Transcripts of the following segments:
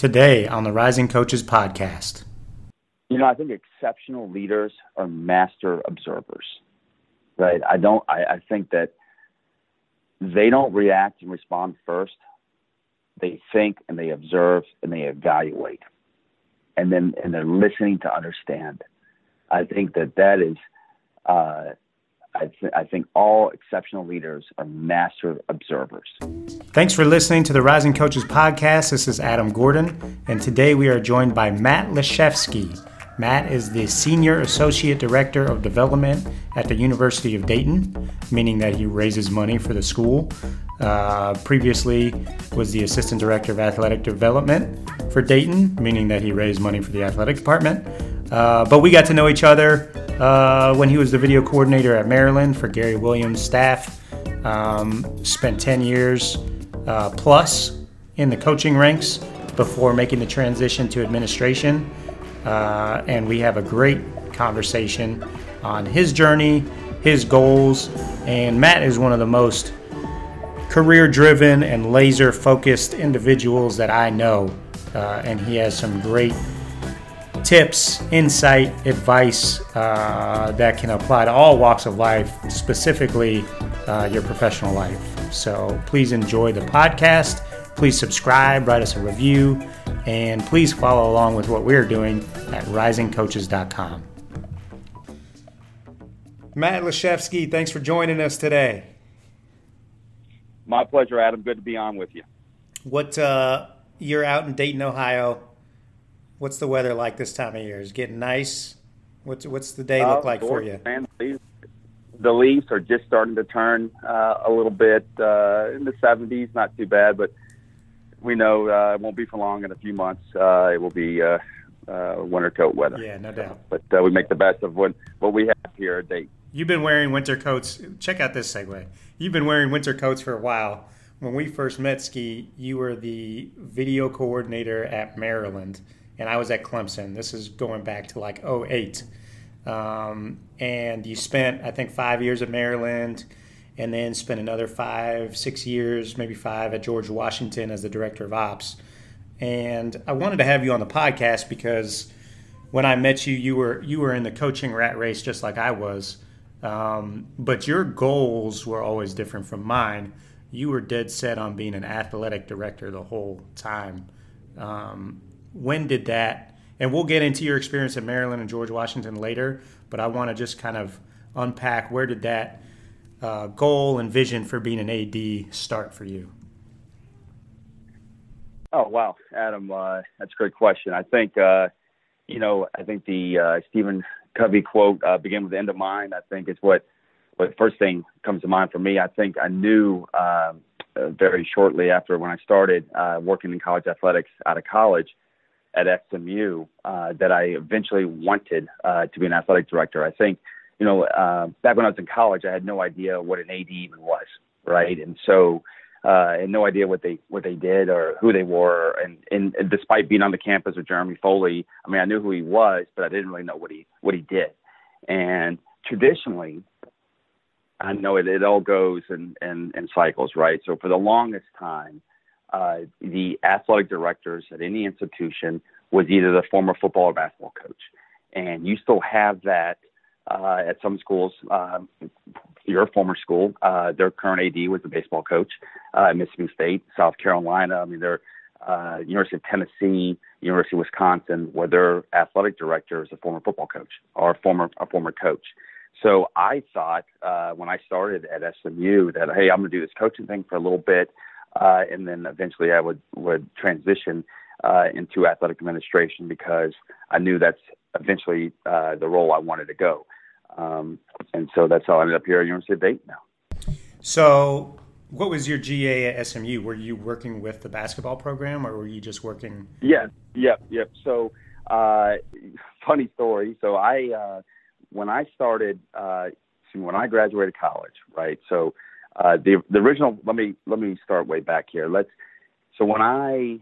today on the Rising Coaches podcast. I think exceptional leaders are master observers, right? I think that they don't react and respond first. They think and they observe and they evaluate, and they're listening to understand. I think that is. I think all exceptional leaders are master observers. Thanks for listening to the Rising Coaches podcast. This is Adam Gordon, and today we are joined by Matt Leshefsky. Matt is the Senior Associate Director of Development at the University of Dayton, meaning that he raises money for the school. Previously was the Assistant Director of Athletic Development for Dayton, meaning that he raised money for the athletic department. But we got to know each other when he was the video coordinator at Maryland for Gary Williams' staff. Spent 10 years plus in the coaching ranks before making the transition to administration. And we have a great conversation on his journey, his goals, and Matt is one of the most career-driven and laser-focused individuals that I know, and he has some great tips, insight, advice that can apply to all walks of life, specifically your professional life. So please enjoy the podcast. Please subscribe, write us a review, and please follow along with what we're doing at risingcoaches.com. Matt Leshefsky, thanks for joining us today. My pleasure, Adam. Good to be on with you. You're out in Dayton, Ohio. What's the weather like this time of year? Is it getting nice? What's the day look like for you? Man, the leaves are just starting to turn a little bit in the 70s. Not too bad, but we know it won't be for long. In a few months, it will be winter coat weather. Yeah, no doubt. But we make the best of what we have here at Dayton. You've been wearing winter coats. Check out this segue. You've been wearing winter coats for a while. When we first met, Ski, you were the video coordinator at Maryland, and I was at Clemson. This is going back to like 2008. And you spent, I think, 5 years at Maryland, and then spent another 5-6 years, maybe 5, at George Washington as the director of ops. And I wanted to have you on the podcast because when I met you, you were in the coaching rat race just like I was. But your goals were always different from mine. You were dead set on being an athletic director the whole time. When did that, and we'll get into your experience at Maryland and George Washington later, but I want to just kind of unpack where did that goal and vision for being an AD start for you? Oh, wow, Adam, that's a great question. I think, I think the Stephen Covey quote, begin with the end of mind, I think is what first thing comes to mind for me. I think I knew very shortly after when I started working in college athletics out of college at SMU that I eventually wanted to be an athletic director. I think, back when I was in college, I had no idea what an AD even was, right? And so I had no idea what they did or who they were. And despite being on the campus with Jeremy Foley, I knew who he was, but I didn't really know what he did. And traditionally, I know it all goes in cycles, right? So for the longest time, the athletic directors at any institution was either the former football or basketball coach. And you still have that at some schools. Your former school, their current AD was the baseball coach at Mississippi State, South Carolina. They're University of Tennessee, University of Wisconsin, where their athletic director is a former football coach or a former coach. So I thought when I started at SMU that, hey, I'm going to do this coaching thing for a little bit, and then eventually I would transition into athletic administration because I knew that's eventually the role I wanted to go. And so that's how I ended up here at University of Dayton now. So what was your GA at SMU? Were you working with the basketball program or were you just working? Yep. So funny story. So when I started, when I graduated college, right? So the original, let me start way back here. So when I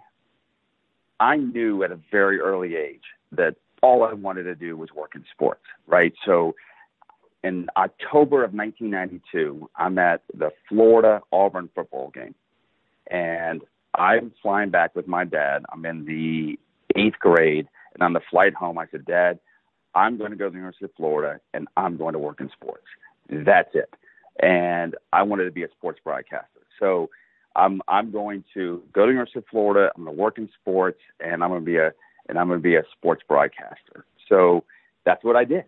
knew at a very early age that all I wanted to do was work in sports, right? So in October of 1992, I'm at the Florida-Auburn football game. And I'm flying back with my dad. I'm in the 8th grade, and on the flight home, I said, Dad, I'm going to go to the University of Florida, and I'm going to work in sports. That's it. And I wanted to be a sports broadcaster. So I'm going to go to the University of Florida. I'm going to work in sports, and I'm going to be a sports broadcaster. So that's what I did.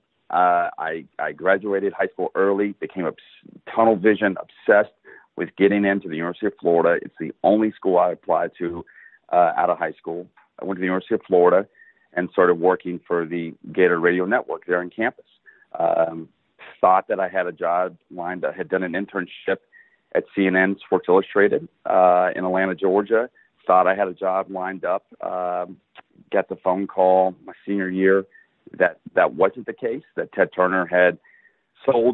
I graduated high school early, became a tunnel vision obsessed with getting into the University of Florida. It's the only school I applied to out of high school. I went to the University of Florida and started working for the Gator Radio Network there on campus. Thought that I had a job lined up. I had done an internship at CNN Sports Illustrated in Atlanta, Georgia. Thought I had a job lined up. Got the phone call my senior year that wasn't the case, that Ted Turner had sold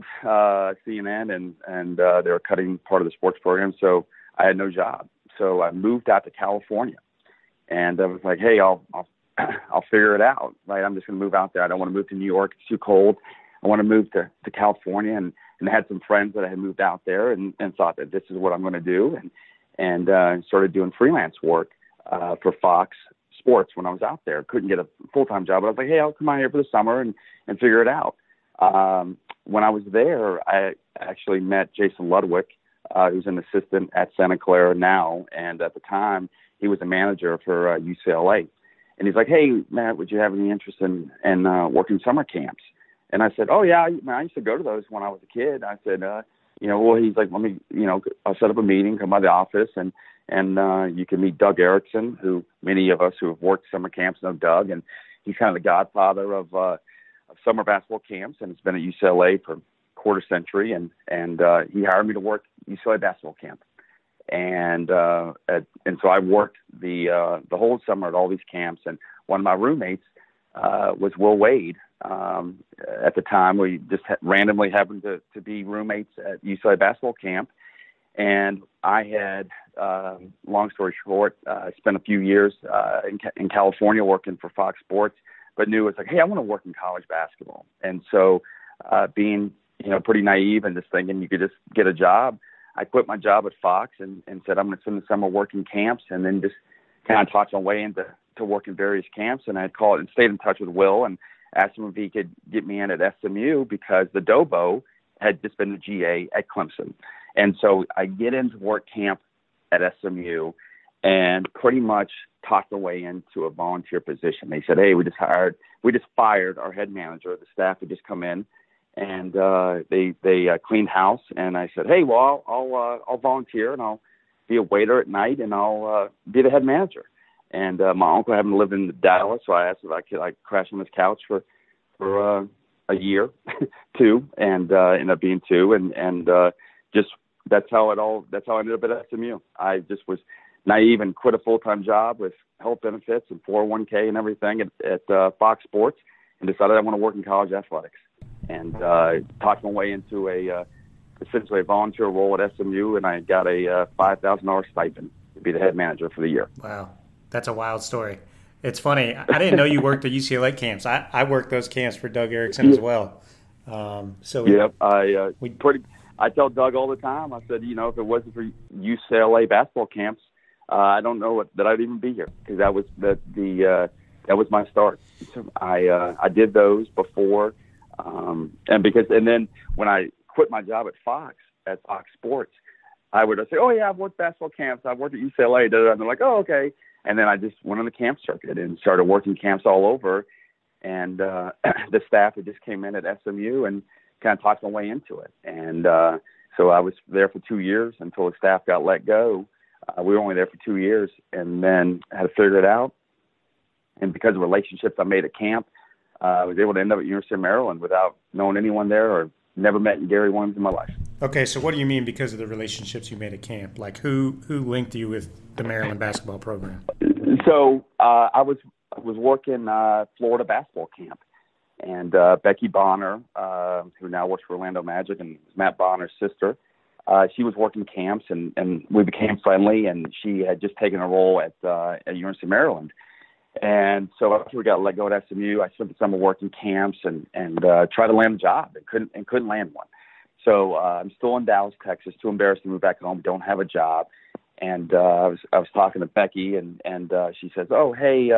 CNN and they were cutting part of the sports program. So I had no job. So I moved out to California, and I was like, hey, I'll figure it out. Right? I'm just going to move out there. I don't want to move to New York. It's too cold. I want to move to California, and I had some friends that I had moved out there and thought that this is what I'm going to do, and started doing freelance work for Fox Sports when I was out there. Couldn't get a full-time job, but I was like, hey, I'll come out here for the summer and figure it out. When I was there, I actually met Jason Ludwig, who's an assistant at Santa Clara now, and at the time he was a manager for UCLA. And he's like, hey, Matt, would you have any interest in working summer camps? And I said, oh, yeah, I used to go to those when I was a kid. I said, well, he's like, let me, I'll set up a meeting, come by the office, and you can meet Doug Erickson, who many of us who have worked summer camps know Doug, and he's kind of the godfather of summer basketball camps, and has been at UCLA for a quarter century, and he hired me to work UCLA basketball camp. And so I worked the whole summer at all these camps, and one of my roommates was Will Wade. At the time, we just randomly happened to be roommates at UCLA basketball camp. And I had, long story short, spent a few years in California working for Fox Sports, but knew it's like, hey, I want to work in college basketball. And so being, pretty naive and just thinking you could just get a job, I quit my job at Fox and said, I'm going to spend the summer working camps, and then just kind of talked my way into working various camps. And I'd call it and stayed in touch with Will and asked him if he could get me in at SMU because the Dobo had just been the GA at Clemson. And so I get into work camp at SMU and pretty much talked my way into a volunteer position. They said, hey, we just fired our head manager. The staff had just come in, and they cleaned house. And I said, hey, well, I'll volunteer, and I'll be a waiter at night, and I'll be the head manager. And my uncle happened to live in Dallas, so I asked if I could crash on his couch for a year, two, and ended up being two, and just that's how I ended up at SMU. I just was naive and quit a full-time job with health benefits and 401k and everything at Fox Sports, and decided I want to work in college athletics, and talked my way into essentially a volunteer role at SMU, and I got a $5,000 stipend to be the head manager for the year. Wow. That's a wild story. It's funny. I didn't know you worked at UCLA camps. I worked those camps for Doug Erickson as well. I tell Doug all the time. I said, if it wasn't for UCLA basketball camps, I don't know that I'd even be here, because that was that was my start. So I did those before, and then when I quit my job at Fox Sports, I would say, oh yeah, I've worked basketball camps. I've worked at UCLA. And they're like, oh okay. And then I just went on the camp circuit and started working camps all over. And the staff that just came in at SMU and kind of talked my way into it. And so I was there for 2 years until the staff got let go. We were only there for 2 years, and then had to figure it out. And because of relationships I made at camp, I was able to end up at University of Maryland without knowing anyone there or never met Gary Williams in my life. Okay, so what do you mean because of the relationships you made at camp? Like who linked you with the Maryland basketball program? So I was working Florida basketball camp, and Becky Bonner, who now works for Orlando Magic and is Matt Bonner's sister, she was working camps, and we became friendly, and she had just taken a role at University of Maryland. And so after we got let go at SMU, I spent the summer working camps and tried to land a job and couldn't land one. So I'm still in Dallas, Texas, too embarrassed to move back home, don't have a job. And I was talking to Becky, and she says, "Oh, hey,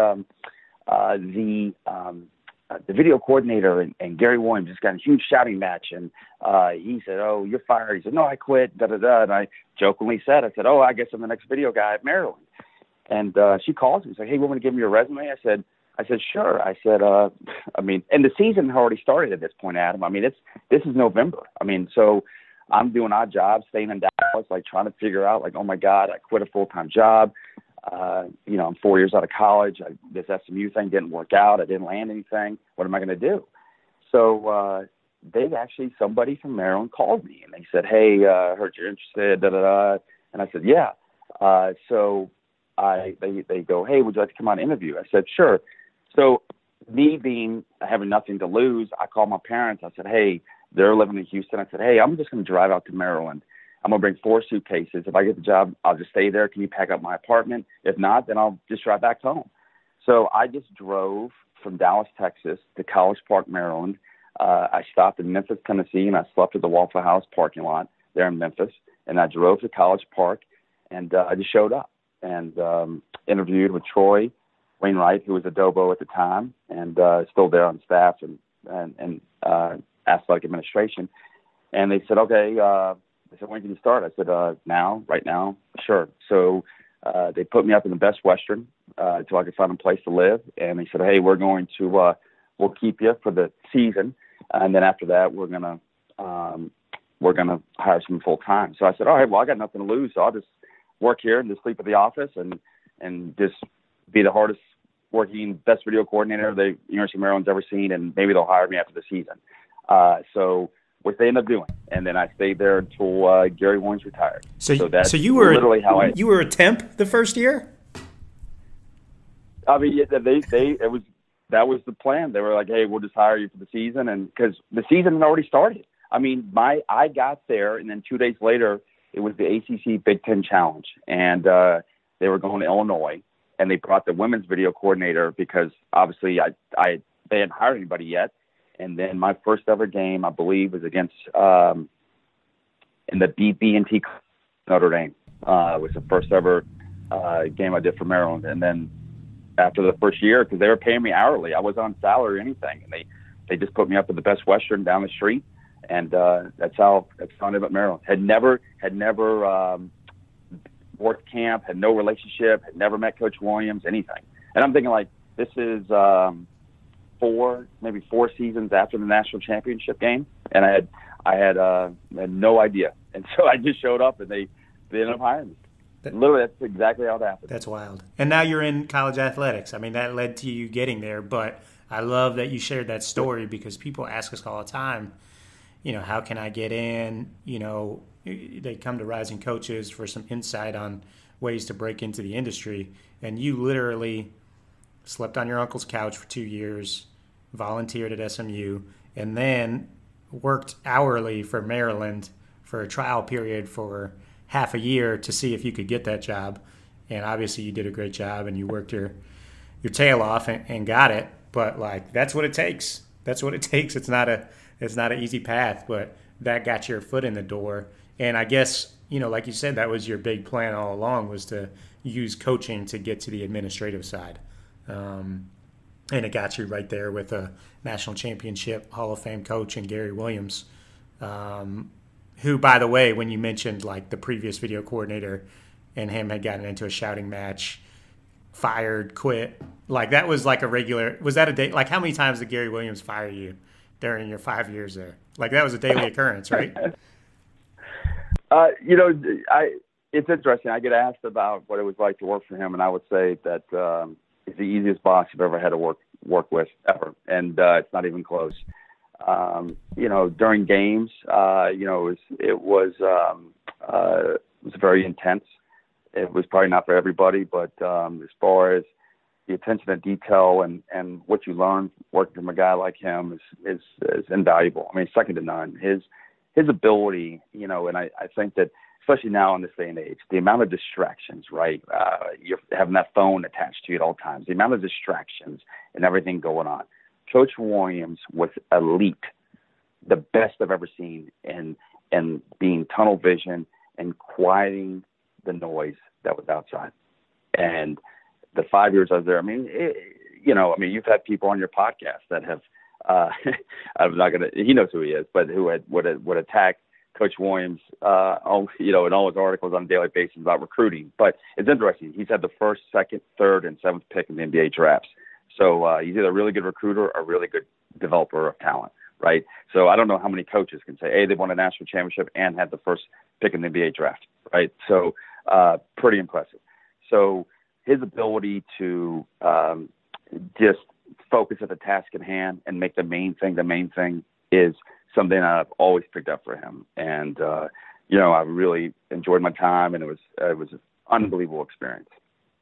the video coordinator and Gary Williams just got a huge shouting match, and he said, 'Oh, you're fired.' He said, 'No, I quit.' Da da da." And I jokingly said, "I said, oh, I guess I'm the next video guy at Maryland." And she calls me and said, "Hey, you want me to give me your resume?" I said, "Sure." I said, I mean, and the season had already started at this point, Adam. I mean, this is November. I mean, so I'm doing odd jobs, staying in Dallas, like trying to figure out, like, oh my God, I quit a full-time job. I'm 4 years out of college. This SMU thing didn't work out. I didn't land anything. What am I going to do? So somebody from Maryland called me, and they said, "Hey, I heard you're interested, da da da." And I said, "Yeah." So they go, "Hey, would you like to come on and interview?" I said, "Sure." So me being having nothing to lose, I called my parents. I said, "Hey," they're living in Houston. I said, "Hey, I'm just going to drive out to Maryland. I'm going to bring 4 suitcases. If I get the job, I'll just stay there. Can you pack up my apartment? If not, then I'll just drive back home." So I just drove from Dallas, Texas to College Park, Maryland. I stopped in Memphis, Tennessee, and I slept at the Waffle House parking lot there in Memphis. And I drove to College Park, and I just showed up and interviewed with Troy Wainwright, who was a Dobo at the time, and still there on staff and athletic administration. And they said, "Okay." They said, "When can you start?" I said, "Now, right now." "Sure." So they put me up in the Best Western until I could find a place to live. And they said, "Hey, we'll keep you for the season, and then after that, we're gonna hire someone full time." So I said, "All right, well, I got nothing to lose, so I'll just work here and just sleep at the office and just be the hardest working best video coordinator the University of Maryland's ever seen, and maybe they'll hire me after the season." So which they ended up doing, and then I stayed there until Gary Williams retired. So you were literally how you were a temp the first year? I mean, yeah, that was the plan. They were like, "Hey, we'll just hire you for the season," and because the season had already started. I mean, I got there, and then 2 days later, it was the ACC Big Ten Challenge, and they were going to Illinois, and they brought the women's video coordinator because obviously they hadn't hired anybody yet. And then my first ever game, I believe, was against in the BB&T Notre Dame. It was the first ever game I did for Maryland. And then after the first year, because they were paying me hourly, I wasn't on salary or anything, and they just put me up at the Best Western down the street, and that's how I ended up at Maryland. Had never worked camp, had no relationship, had never met Coach Williams, anything. And I'm thinking, like, this is maybe 4 seasons after the national championship game, and I had no idea, and so I just showed up, and they ended up hiring me. Literally, that's exactly how it happened. That's wild. And now you're in college athletics. I mean, that led to you getting there, but I love that you shared that story because people ask us all the time, how can I get in? They come to Rising Coaches for some insight on ways to break into the industry, and you literally slept on your uncle's couch for 2 years, volunteered at SMU, and then worked hourly for Maryland for a trial period for half a year to see if you could get that job. And obviously you did a great job and you worked your tail off and got it. But like, that's what it takes. That's what it takes. It's not an easy path, but that got your foot in the door. And I guess, like you said, that was your big plan all along, was to use coaching to get to the administrative side. And it got you right there with a national championship Hall of Fame coach in Gary Williams, who, by the way, when you mentioned like the previous video coordinator and him had gotten into a shouting match, fired, quit, like that was like a regular, was that a day? Like how many times did Gary Williams fire you during your 5 years there? Like that was a daily occurrence, right? It's interesting. I get asked about what it was like to work for him, and I would say that he's the easiest boss I've ever had to work with ever, and it's not even close. During games, it was very intense. It was probably not for everybody, but as far as the attention to detail and what you learn working from a guy like him is invaluable. I mean, second to none. His ability, and I think that especially now in this day and age, the amount of distractions, right? You're having that phone attached to you at all times. The amount of distractions and everything going on. Coach Williams was elite, the best I've ever seen in being tunnel vision and quieting the noise that was outside. And the 5 years I was there, I mean, you've had people on your podcast that have, I'm not going to, he knows who he is, but who would attack Coach Williams, in all his articles on a daily basis about recruiting. But it's interesting. He's had the first, second, third, and seventh pick in the NBA drafts. So he's either a really good recruiter or a really good developer of talent, right? So I don't know how many coaches can say, hey, they won a national championship and had the first pick in the NBA draft, right? So pretty impressive. So his ability to just focus at the task at hand and make the main thing is something I've always picked up for him. And, I really enjoyed my time, and it was an unbelievable experience.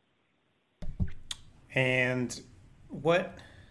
And what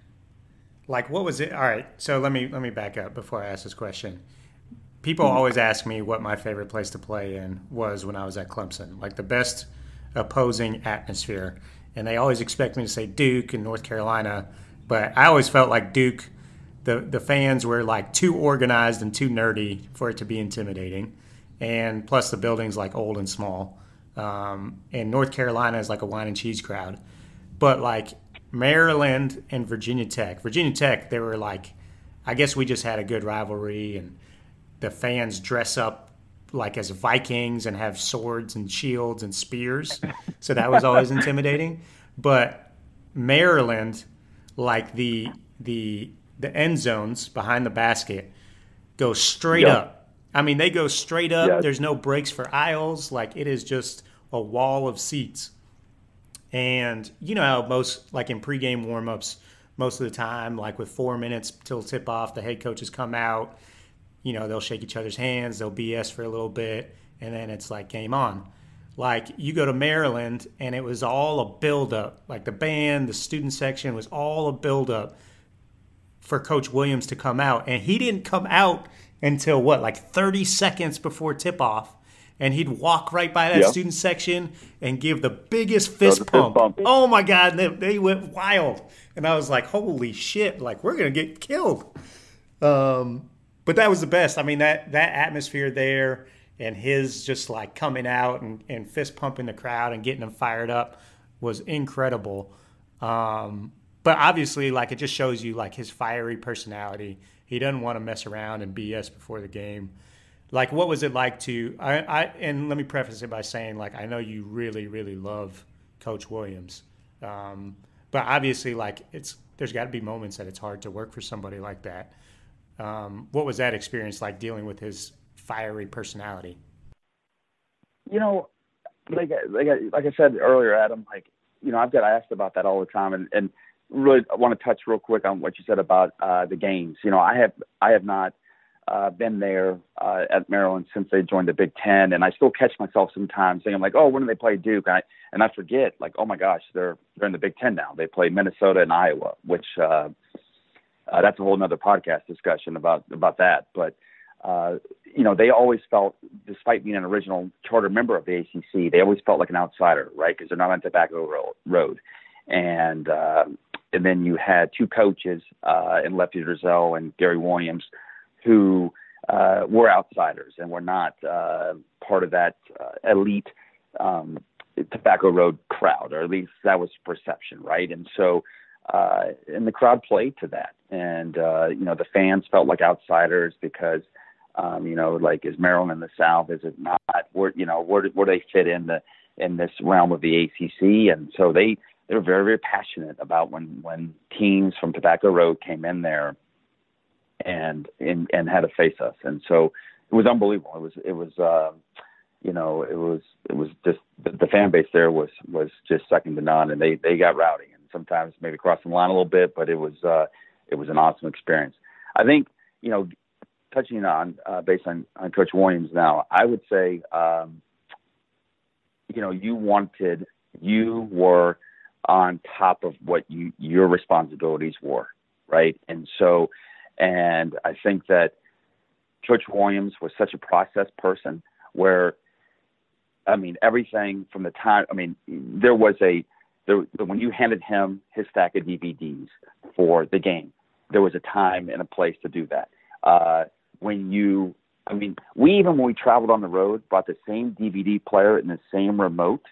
was it? All right. So let me back up before I ask this question. People always ask me what my favorite place to play in was when I was at Clemson, like the best opposing atmosphere. And they always expect me to say Duke and North Carolina, but I always felt like Duke, the fans were like too organized and too nerdy for it to be intimidating. And plus the building's like old and small. And North Carolina is like a wine and cheese crowd. But like Maryland and Virginia Tech, they were like, I guess we just had a good rivalry, and the fans dress up like as Vikings and have swords and shields and spears. So that was always intimidating. But Maryland, like the end zones behind the basket go straight up. I mean, they go straight up. Yes. There's no breaks for aisles. Like, it is just a wall of seats. And you know how most, like in pregame warmups, most of the time, like with 4 minutes till tip off, the head coaches come out. You know, they'll shake each other's hands, they'll BS for a little bit, and then it's like game on. Like, you go to Maryland, and it was all a build-up. Like, the band, the student section was all a build-up for Coach Williams to come out. And he didn't come out until, like 30 seconds before tip-off. And he'd walk right by that student section and give the biggest fist pump. Oh, my God, they went wild. And I was like, holy shit, like, we're going to get killed. But that was the best. I mean, that atmosphere there and his just like coming out and fist pumping the crowd and getting them fired up was incredible. But obviously, like, it just shows you like his fiery personality. He doesn't want to mess around and BS before the game. Like, what was it like to and let me preface it by saying, like, I know you really, really love Coach Williams. But obviously, like, there's got to be moments that it's hard to work for somebody like that. What was that experience like, dealing with his fiery personality? You know, like I said earlier, Adam, like, you know, I've got asked about that all the time, and really I want to touch real quick on what you said about the games. You know, I have not been there at Maryland since they joined the Big Ten, and I still catch myself sometimes thinking, like, oh, when do they play Duke? And I forget, like, oh my gosh, they're in the Big Ten now. They play Minnesota and Iowa, which that's a whole nother podcast discussion about that. But you know, they always felt, despite being an original charter member of the ACC, they always felt like an outsider, right? Because they're not on Tobacco Road, and then you had two coaches in Lefty Driesell and Gary Williams, who were outsiders and were not part of that elite Tobacco Road crowd, or at least that was perception, right? And so, and the crowd played to that. And, you know, the fans felt like outsiders because, you know, like, is Maryland in the South? Is it not? Where do they fit in this realm of the ACC? And so they were very, very passionate about when teams from Tobacco Road came in there and had to face us. And so it was unbelievable. It was you know, it was just, the fan base there was just second to none, and they got rowdy and sometimes maybe crossing the line a little bit, but it was an awesome experience. I think, you know, touching on based on Coach Williams now, I would say, you know, you were on top of what your responsibilities were, right? And so, and I think that Coach Williams was such a process person where, I mean, everything from the time, I mean, when you handed him his stack of DVDs for the game, there was a time and a place to do that. When we traveled on the road, brought the same DVD player and the same remote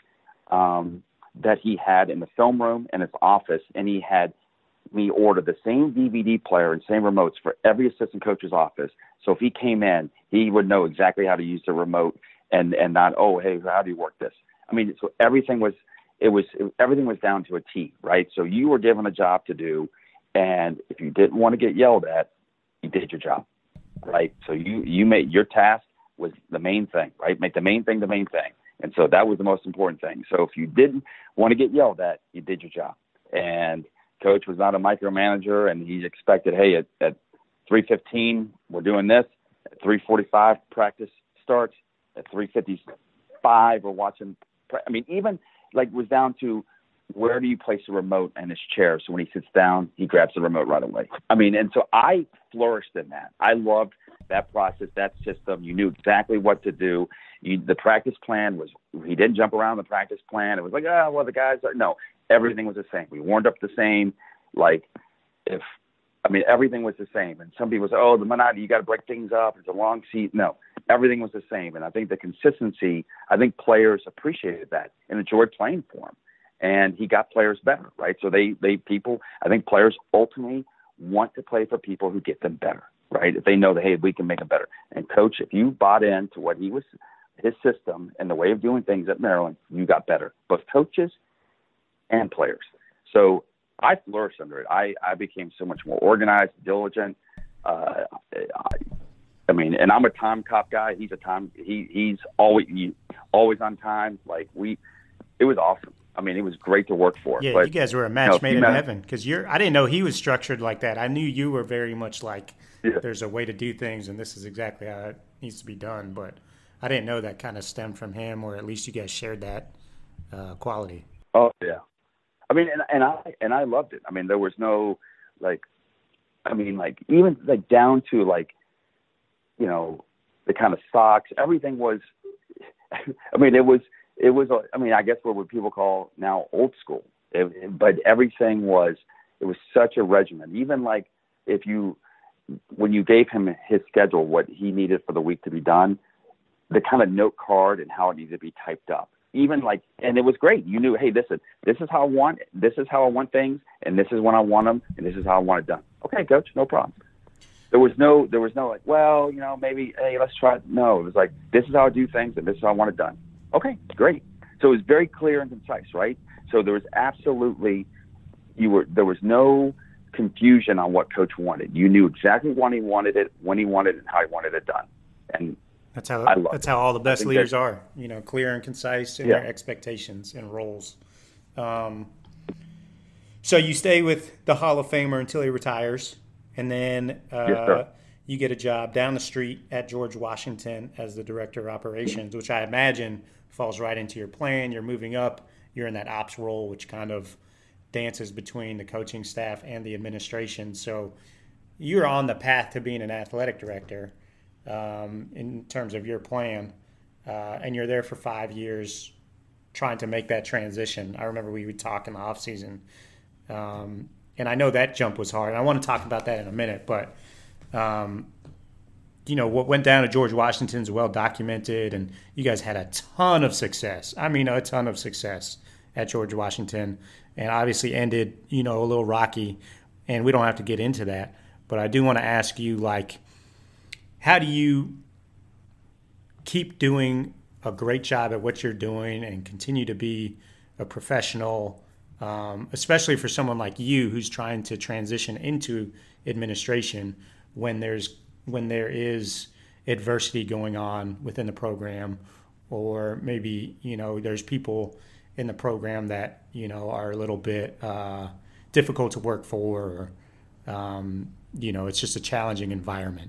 that he had in the film room in his office, and he had me order the same DVD player and same remotes for every assistant coach's office. So if he came in, he would know exactly how to use the remote and not, oh, hey, how do you work this? I mean, so everything was down to a T, right? So you were given a job to do, and if you didn't want to get yelled at, you did your job, right? So you made your task was the main thing, right? Make the main thing the main thing. And so that was the most important thing. So if you didn't want to get yelled at, you did your job. And coach was not a micromanager, and he expected, hey, at 3:15, we're doing this. At 3:45, practice starts. At 3:55, we're watching. I mean, even like was down to where do you place the remote in his chair? So when he sits down, he grabs the remote right away. I mean, and so I flourished in that. I loved that process, that system. You knew exactly what to do. The practice plan was, he didn't jump around the practice plan. It was like, oh, well, the guys are, no, everything was the same. We warmed up the same. Everything was the same. And some people say, oh, the monotony, you got to break things up. It's a long seat. No, everything was the same. And I think the consistency, I think players appreciated that and enjoyed playing for him. And he got players better, right? So I think players ultimately want to play for people who get them better, right? If they know that, hey, we can make them better. And coach, if you bought into what his system and the way of doing things at Maryland, you got better, both coaches and players. So I flourished under it. I became so much more organized, diligent. And I'm a time cop guy. He's he's always on time. It was awesome. I mean, it was great to work for. Yeah, but, you guys were a match made in heaven because I didn't know he was structured like that. I knew you were very much like there's a way to do things and this is exactly how it needs to be done. But I didn't know that kind of stemmed from him, or at least you guys shared that quality. Oh yeah, I mean, and I loved it. I mean, there was no even down to the kind of socks. Everything was. I mean, it was. I guess what would people call now old school. But everything was. It was such a regimen. Even when you gave him his schedule, what he needed for the week to be done, the kind of note card and how it needed to be typed up. And it was great. You knew, hey, this is how I want things, and this is when I want them, and this is how I want it done. Okay, coach, no problem. There was no maybe, hey, let's try it. No, it was like, this is how I do things, and this is how I want it done. Okay, great. So it was very clear and concise, right? So there was absolutely, there was no confusion on what coach wanted. You knew exactly when he wanted it, and how he wanted it done. And that's how all the best leaders are, clear and concise in their expectations and roles. So you stay with the Hall of Famer until he retires, and then you get a job down the street at George Washington as the director of operations, which I imagine falls right into your plan. You're moving up. You're in that ops role, which kind of dances between the coaching staff and the administration. So you're on the path to being an athletic director in terms of your plan, and you're there for 5 years trying to make that transition. I remember we would talk in the off season, and I know that jump was hard. And I want to talk about that in a minute, but what went down at George Washington's well documented, and you guys had a ton of success. I mean, a ton of success at George Washington, and obviously ended, a little rocky, and we don't have to get into that. But I do want to ask you, how do you keep doing a great job at what you're doing and continue to be a professional, especially for someone like you who's trying to transition into administration when there is adversity going on within the program, or maybe, there's people in the program that, are a little bit difficult to work for, or, it's just a challenging environment?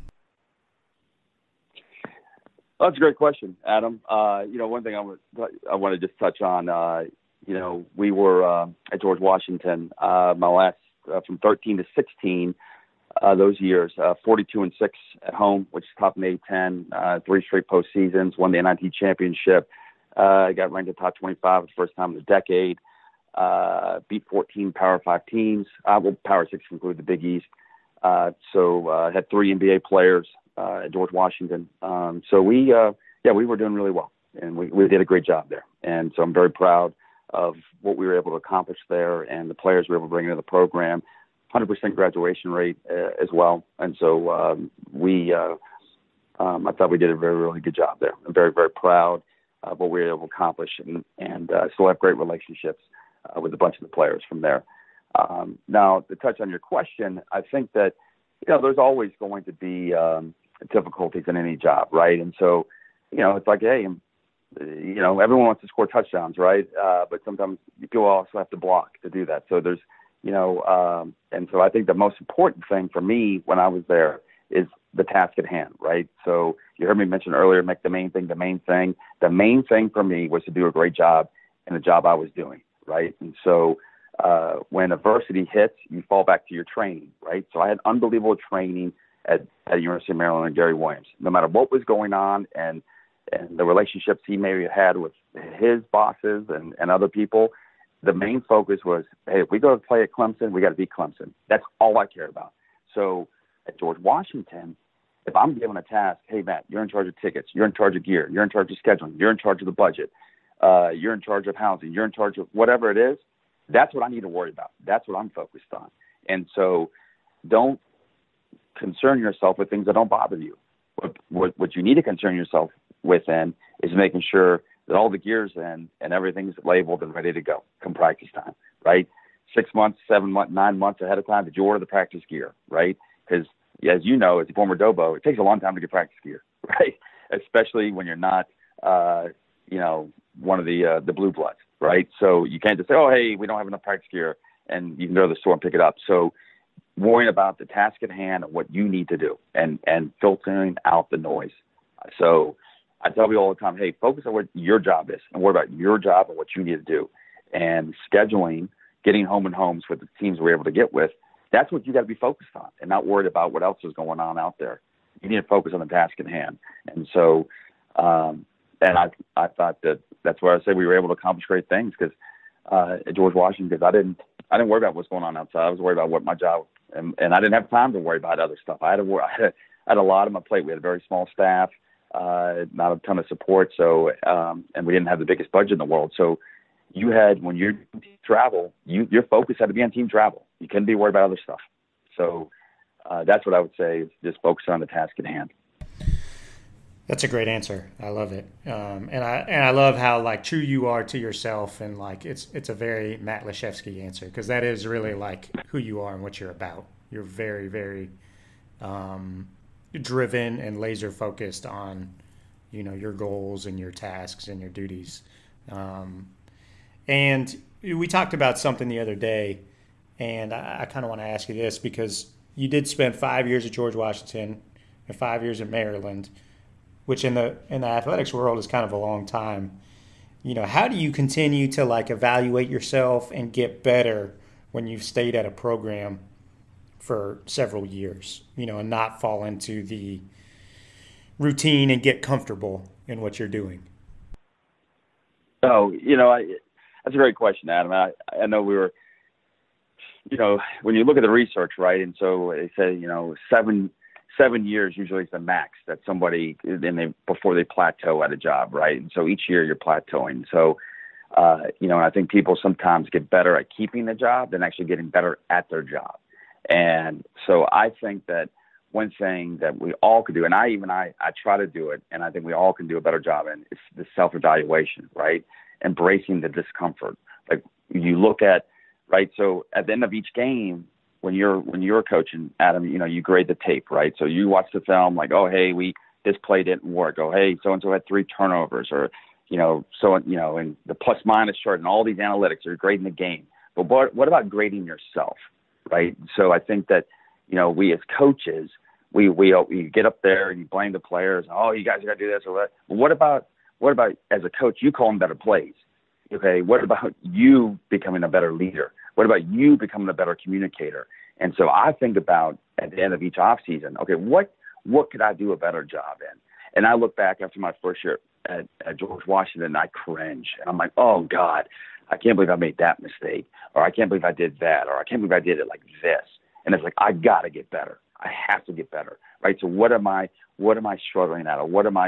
Well, that's a great question, Adam. One thing I want to just touch on, we were at George Washington, my last from 13 to 16, those years, 42-6 at home, which is top in the A-10, 3 straight postseasons, won the NIT championship, got ranked in the top 25 for the first time in a decade, beat 14 Power 5 teams, Power 6 included the Big East. Had 3 NBA players at George Washington. So we were doing really well. and we did a great job there. And so I'm very proud of what we were able to accomplish there, and the players we were able to bring into the program. 100% graduation rate as well. And so I thought we did a very, really good job there. I'm very, very proud of what we were able to accomplish, and still have great relationships with a bunch of the players from there. Now, to touch on your question, I think that, there's always going to be difficulties in any job, right? And so, it's like, hey, everyone wants to score touchdowns, right? But sometimes you also have to block to do that. So there's, and so I think the most important thing for me when I was there is the task at hand, right? So you heard me mention earlier, make the main thing the main thing. The main thing for me was to do a great job in the job I was doing, right? And so when adversity hits, you fall back to your training, right? So I had unbelievable training at University of Maryland and Gary Williams. No matter what was going on and the relationships he maybe had with his bosses and other people, the main focus was, hey, if we go to play at Clemson, we got to beat Clemson. That's all I cared about. So at George Washington, if I'm given a task, hey, Matt, you're in charge of tickets, you're in charge of gear, you're in charge of scheduling, you're in charge of the budget, you're in charge of housing, you're in charge of whatever it is, that's what I need to worry about. That's what I'm focused on. And so don't concern yourself with things that don't bother you. What you need to concern yourself with then is making sure that all the gear's in and everything's labeled and ready to go come practice time, right? 6 months, 7 months, 9 months ahead of time, did you order the practice gear, right? Because as you know, as a former Dobo, it takes a long time to get practice gear, right? Especially when you're not, one of the blue bloods, right? So you can't just say, oh, hey, we don't have enough practice gear, and you can go to the store and pick it up. So worrying about the task at hand and what you need to do and filtering out the noise. So I tell people all the time, hey, focus on what your job is and worry about your job and what you need to do. And scheduling, getting home and homes with the teams we're able to get with, that's what you got to be focused on and not worried about what else is going on out there. You need to focus on the task at hand. And so, and I thought that's where I say we were able to accomplish great things because at George Washington, because I didn't worry about what's going on outside. I was worried about what my job, and I didn't have time to worry about other stuff. I had a lot on my plate. We had a very small staff, not a ton of support. So, and we didn't have the biggest budget in the world. So you had, when you're travel, your focus had to be on team travel. You couldn't be worried about other stuff. So that's what I would say is just focus on the task at hand. That's a great answer. I love it. And I love how true you are to yourself, and it's a very Matt Laszewski answer, because that is really who you are and what you're about. You're very, very driven and laser focused on, your goals and your tasks and your duties. And we talked about something the other day, and I kind of want to ask you this, because you did spend 5 years at George Washington and 5 years at Maryland, which in the athletics world is kind of a long time. How do you continue to evaluate yourself and get better when you've stayed at a program for several years, and not fall into the routine and get comfortable in what you're doing? Oh, that's a great question, Adam. I know we were, when you look at the research, right, and so they say, 7 years usually is the max that somebody, before they plateau at a job, right? And so each year you're plateauing. So, and I think people sometimes get better at keeping the job than actually getting better at their job. And so I think that one thing that we all could do, and I try to do it, and I think we all can do a better job in, is the self-evaluation, right? Embracing the discomfort. Like you look at, right? So at the end of each game, when you're coaching, Adam, you grade the tape, right? So you watch the film, oh, hey, this play didn't work. Oh, hey, so-and-so had 3 turnovers, or, and the plus minus chart and all these analytics are grading the game. But what about grading yourself, right? So I think that, we as coaches, we get up there and you blame the players. Oh, you guys got to do this or that. But what about as a coach, you call them better plays? Okay, what about you becoming a better leader? What about you becoming a better communicator? And so I think about at the end of each off season, okay, what could I do a better job in? And I look back after my first year at George Washington, and I cringe. And I'm like, oh, God, I can't believe I made that mistake. Or I can't believe I did that. Or I can't believe I did it like this. And it's like, I got to get better. I have to get better, right? So what am I struggling at? Or what am I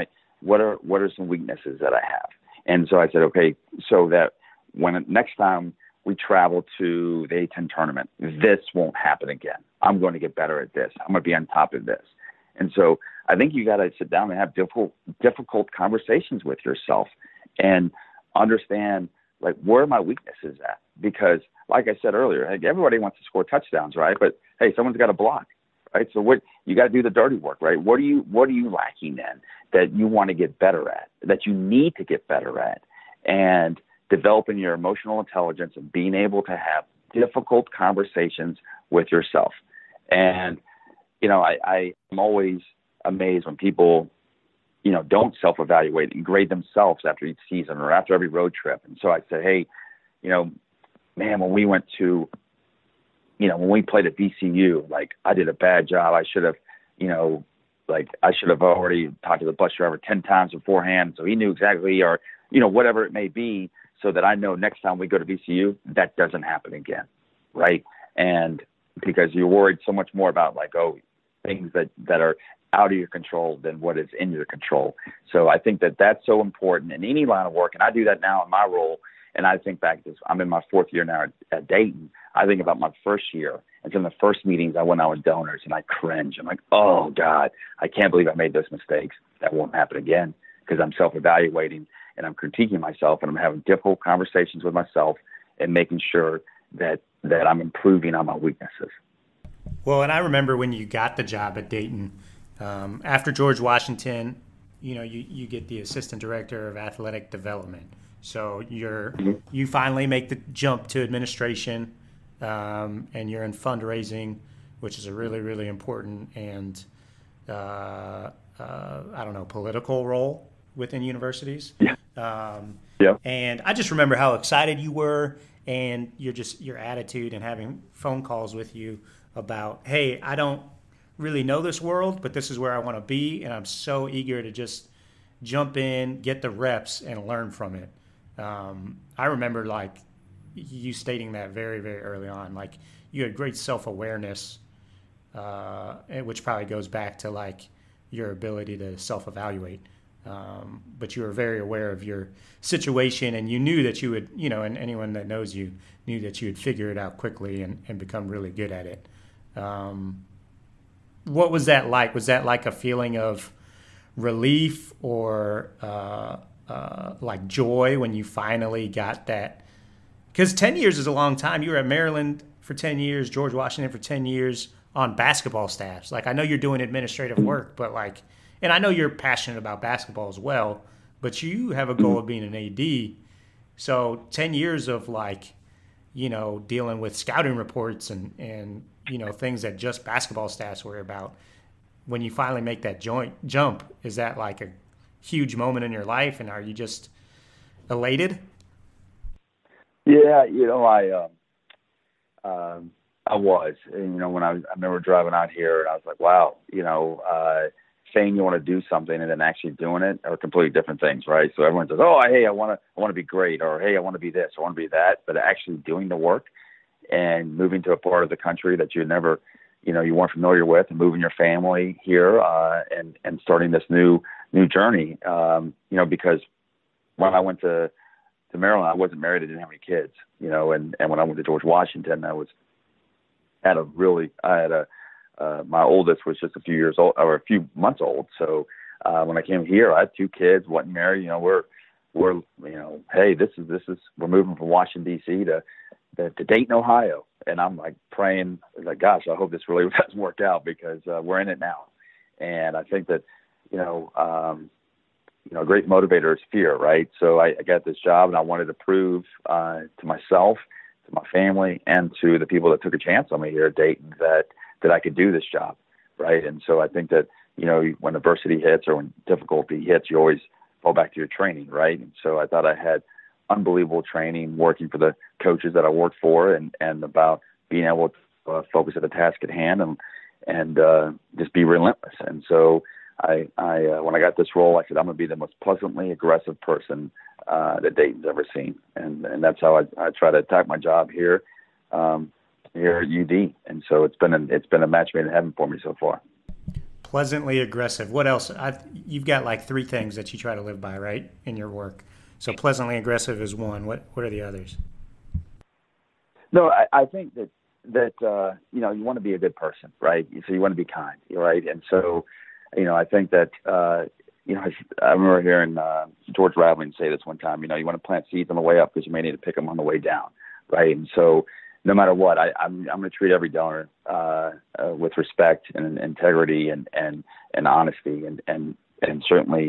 what are some weaknesses that I have? And so I said, okay, so that when next time we travel to the A10 tournament, this won't happen again. I'm going to get better at this. I'm going to be on top of this. And so I think you got to sit down and have difficult conversations with yourself and understand, like, where are my weaknesses at? Because like I said earlier, everybody wants to score touchdowns, right? But hey, someone's got to block, right? So what you got to do the dirty work, right? What are you lacking in that you want to get better at, that you need to get better at? And developing your emotional intelligence and being able to have difficult conversations with yourself. And, you know, I'm always amazed when people, you know, don't self-evaluate and grade themselves after each season or after every road trip. And so I said, hey, you know, man, when we went to, you know, when we played at VCU, like, I did a bad job. I should have, you know, like, I should have already talked to the bus driver 10 times beforehand so he knew exactly, or, you know, whatever it may be, so that I know next time we go to VCU, that doesn't happen again, right? And because you're worried so much more about, like, oh, things that are out of your control than what is in your control. So I think that that's so important in any line of work, and I do that now in my role. And I think back to this, I'm in my 4th year now at Dayton. I think about my first year, and from the first meetings I went out with donors, and I cringe. I'm like, oh, God, I can't believe I made those mistakes. That won't happen again, because I'm self-evaluating, and I'm critiquing myself, and I'm having difficult conversations with myself and making sure that I'm improving on my weaknesses. Well, and I remember when you got the job at Dayton, after George Washington, you know, you get the assistant director of athletic development. So you finally make the jump to administration, and you're in fundraising, which is a really, really important and I don't know, political role within universities. Yeah. Yeah. And I just remember how excited you were, and your attitude, and having phone calls with you about, hey, I don't really know this world, but this is where I want to be, and I'm so eager to just jump in, get the reps, and learn from it. I remember, like, you stating that very, very early on. Like, you had great self-awareness, which probably goes back to, like, your ability to self-evaluate. But you were very aware of your situation, and you knew that you would, you know, and anyone that knows you knew that you would figure it out quickly and become really good at it. What was that like? Was that like a feeling of relief or like joy when you finally got that? Because 10 years is a long time. You were at Maryland for 10 years, George Washington for 10 years on basketball staffs. Like, I know you're doing administrative work, but like, and I know you're passionate about basketball as well, but you have a goal of being an AD. So 10 years of, like, you know, dealing with scouting reports and you know, things that just basketball staffs worry about. When you finally make that jump, is that like a huge moment in your life, and are you just elated? Yeah, you know, I was, and, you know, when I remember driving out here, and I was like, wow, you know, saying you want to do something and then actually doing it are completely different things, right? So everyone says, oh, hey, I want to be great, or hey, I want to be this, I want to be that, but actually doing the work and moving to a part of the country that you never, you know, you weren't familiar with, and moving your family here, and starting this new journey, you know, because when I went to Maryland, I wasn't married, I didn't have any kids, you know, and when I went to George Washington, my oldest was just a few years old, or a few months old. So when I came here, I had 2 kids, wasn't married. You know, we're you know, hey, this is we're moving from Washington D.C. to Dayton, Ohio, and I'm like praying, like, gosh, I hope this really doesn't work out, because we're in it now. And I think that, you know, a great motivator is fear, right? So I got this job, and I wanted to prove to myself, to my family, and to the people that took a chance on me here at Dayton that I could do this job, right? And so I think that, you know, when adversity hits or when difficulty hits, you always fall back to your training, right? And so I thought I had unbelievable training working for the coaches that I worked for, and about being able to focus at the task at hand and just be relentless. And so I when I got this role, I said, I'm going to be the most pleasantly aggressive person that Dayton's ever seen. And that's how I try to attack my job here at UD. And so it's been a match made in heaven for me so far. Pleasantly aggressive. What else? You've got like three things that you try to live by, right, in your work. So pleasantly aggressive is one. What are the others? No, I think that you know, you want to be a good person, right? So you want to be kind, right? And so, you know, I think that you know, I remember hearing George Raveling say this one time. You know, you want to plant seeds on the way up because you may need to pick them on the way down, right? And so, no matter what, I'm going to treat every donor with respect and integrity and honesty, and certainly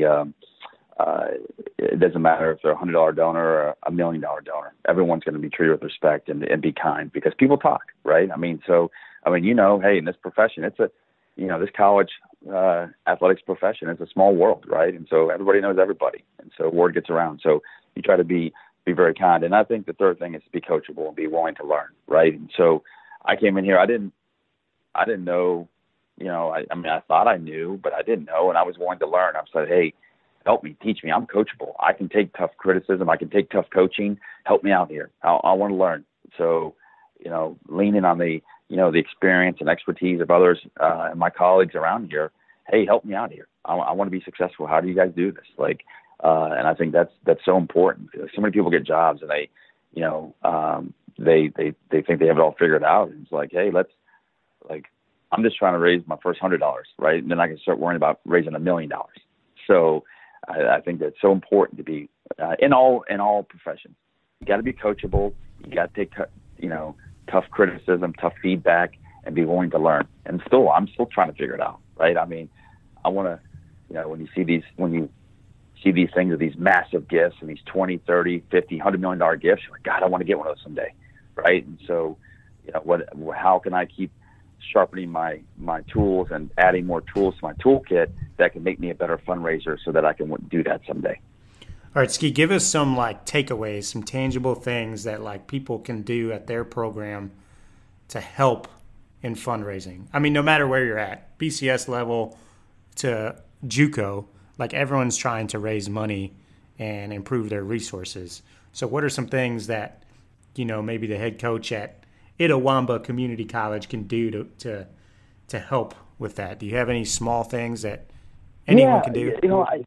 it doesn't matter if they're a $100 donor or $1 million donor. Everyone's going to be treated with respect and be kind, because people talk, right? I mean, you know, hey, in this profession, this college athletics profession is a small world, right? And so everybody knows everybody, and so word gets around. So you try to be very kind. And I think the third thing is to be coachable and be willing to learn, right? And so I came in here, I didn't know, you know, I mean, I thought I knew, but I didn't know, and I was willing to learn. I said, hey, help me, teach me. I'm coachable. I can take tough criticism. I can take tough coaching. Help me out here. I want to learn. So, you know, leaning on the experience and expertise of others and my colleagues around here. Hey, help me out here. I want to be successful. How do you guys do this? And I think that's so important. So many people get jobs and they, you know, they think they have it all figured out. And it's like, hey, I'm just trying to raise my first $100, right? And then I can start worrying about raising $1 million. So I think that's so important to be in all professions. You got to be coachable. You got to take, you know, tough criticism, tough feedback, and be willing to learn. And I'm still trying to figure it out, right? I mean, I want to, you know, when you see these things of these massive gifts and these 20, 30, 50, $100 million gifts, you're like, God, I want to get one of those someday, right? And so, you know, how can I keep sharpening my tools and adding more tools to my toolkit that can make me a better fundraiser so that I can do that someday? All right, Ski, give us some takeaways, some tangible things that people can do at their program to help in fundraising. I mean, no matter where you're at, BCS level to JUCO, everyone's trying to raise money and improve their resources. So what are some things that, you know, maybe the head coach at Itawamba Community College can do to help with that? Do you have any small things that anyone can do?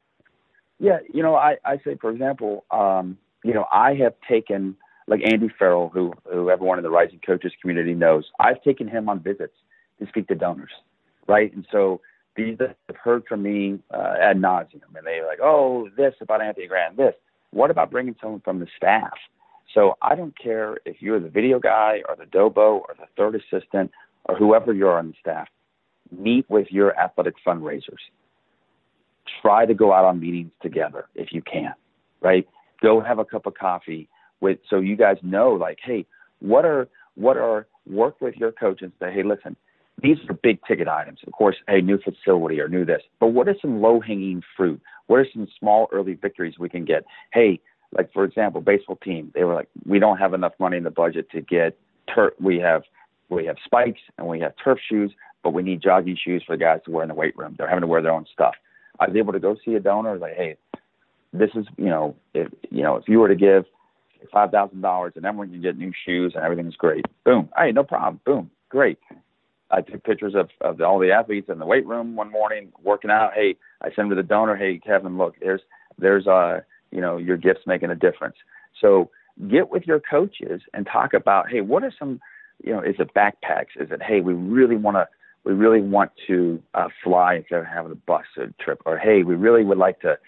I say, for example, I have taken, like Andy Farrell, who everyone in the Rising Coaches community knows, I've taken him on visits to speak to donors, right? And so these that have heard from me ad nauseum, and they're like, oh, this about Anthony Grant, this. What about bringing someone from the staff? So I don't care if you're the video guy or the DOBO or the third assistant or whoever you're on the staff, meet with your athletic fundraisers. Try to go out on meetings together if you can, right? Go have a cup of coffee so you guys know, hey, what are work with your coach and say, hey, listen, these are big ticket items. Of course, hey, new facility or new this, but what are some low hanging fruit? What are some small early victories we can get? Hey, for example, baseball team, they were like, we don't have enough money in the budget to get turf. We have spikes and we have turf shoes, but we need jogging shoes for the guys to wear in the weight room. They're having to wear their own stuff. I was able to go see a donor, like, hey, this is, if you were to give $5,000 and everyone can get new shoes and everything's great. Boom. Hey, no problem. Boom. Great. I took pictures of all the athletes in the weight room one morning working out. Hey, I sent them to the donor. Hey, Kevin, look, there's your gifts making a difference. So get with your coaches and talk about, hey, what are some, is it backpacks? Is it, hey, we really want to fly instead of having a bus trip, or hey, we really would like to,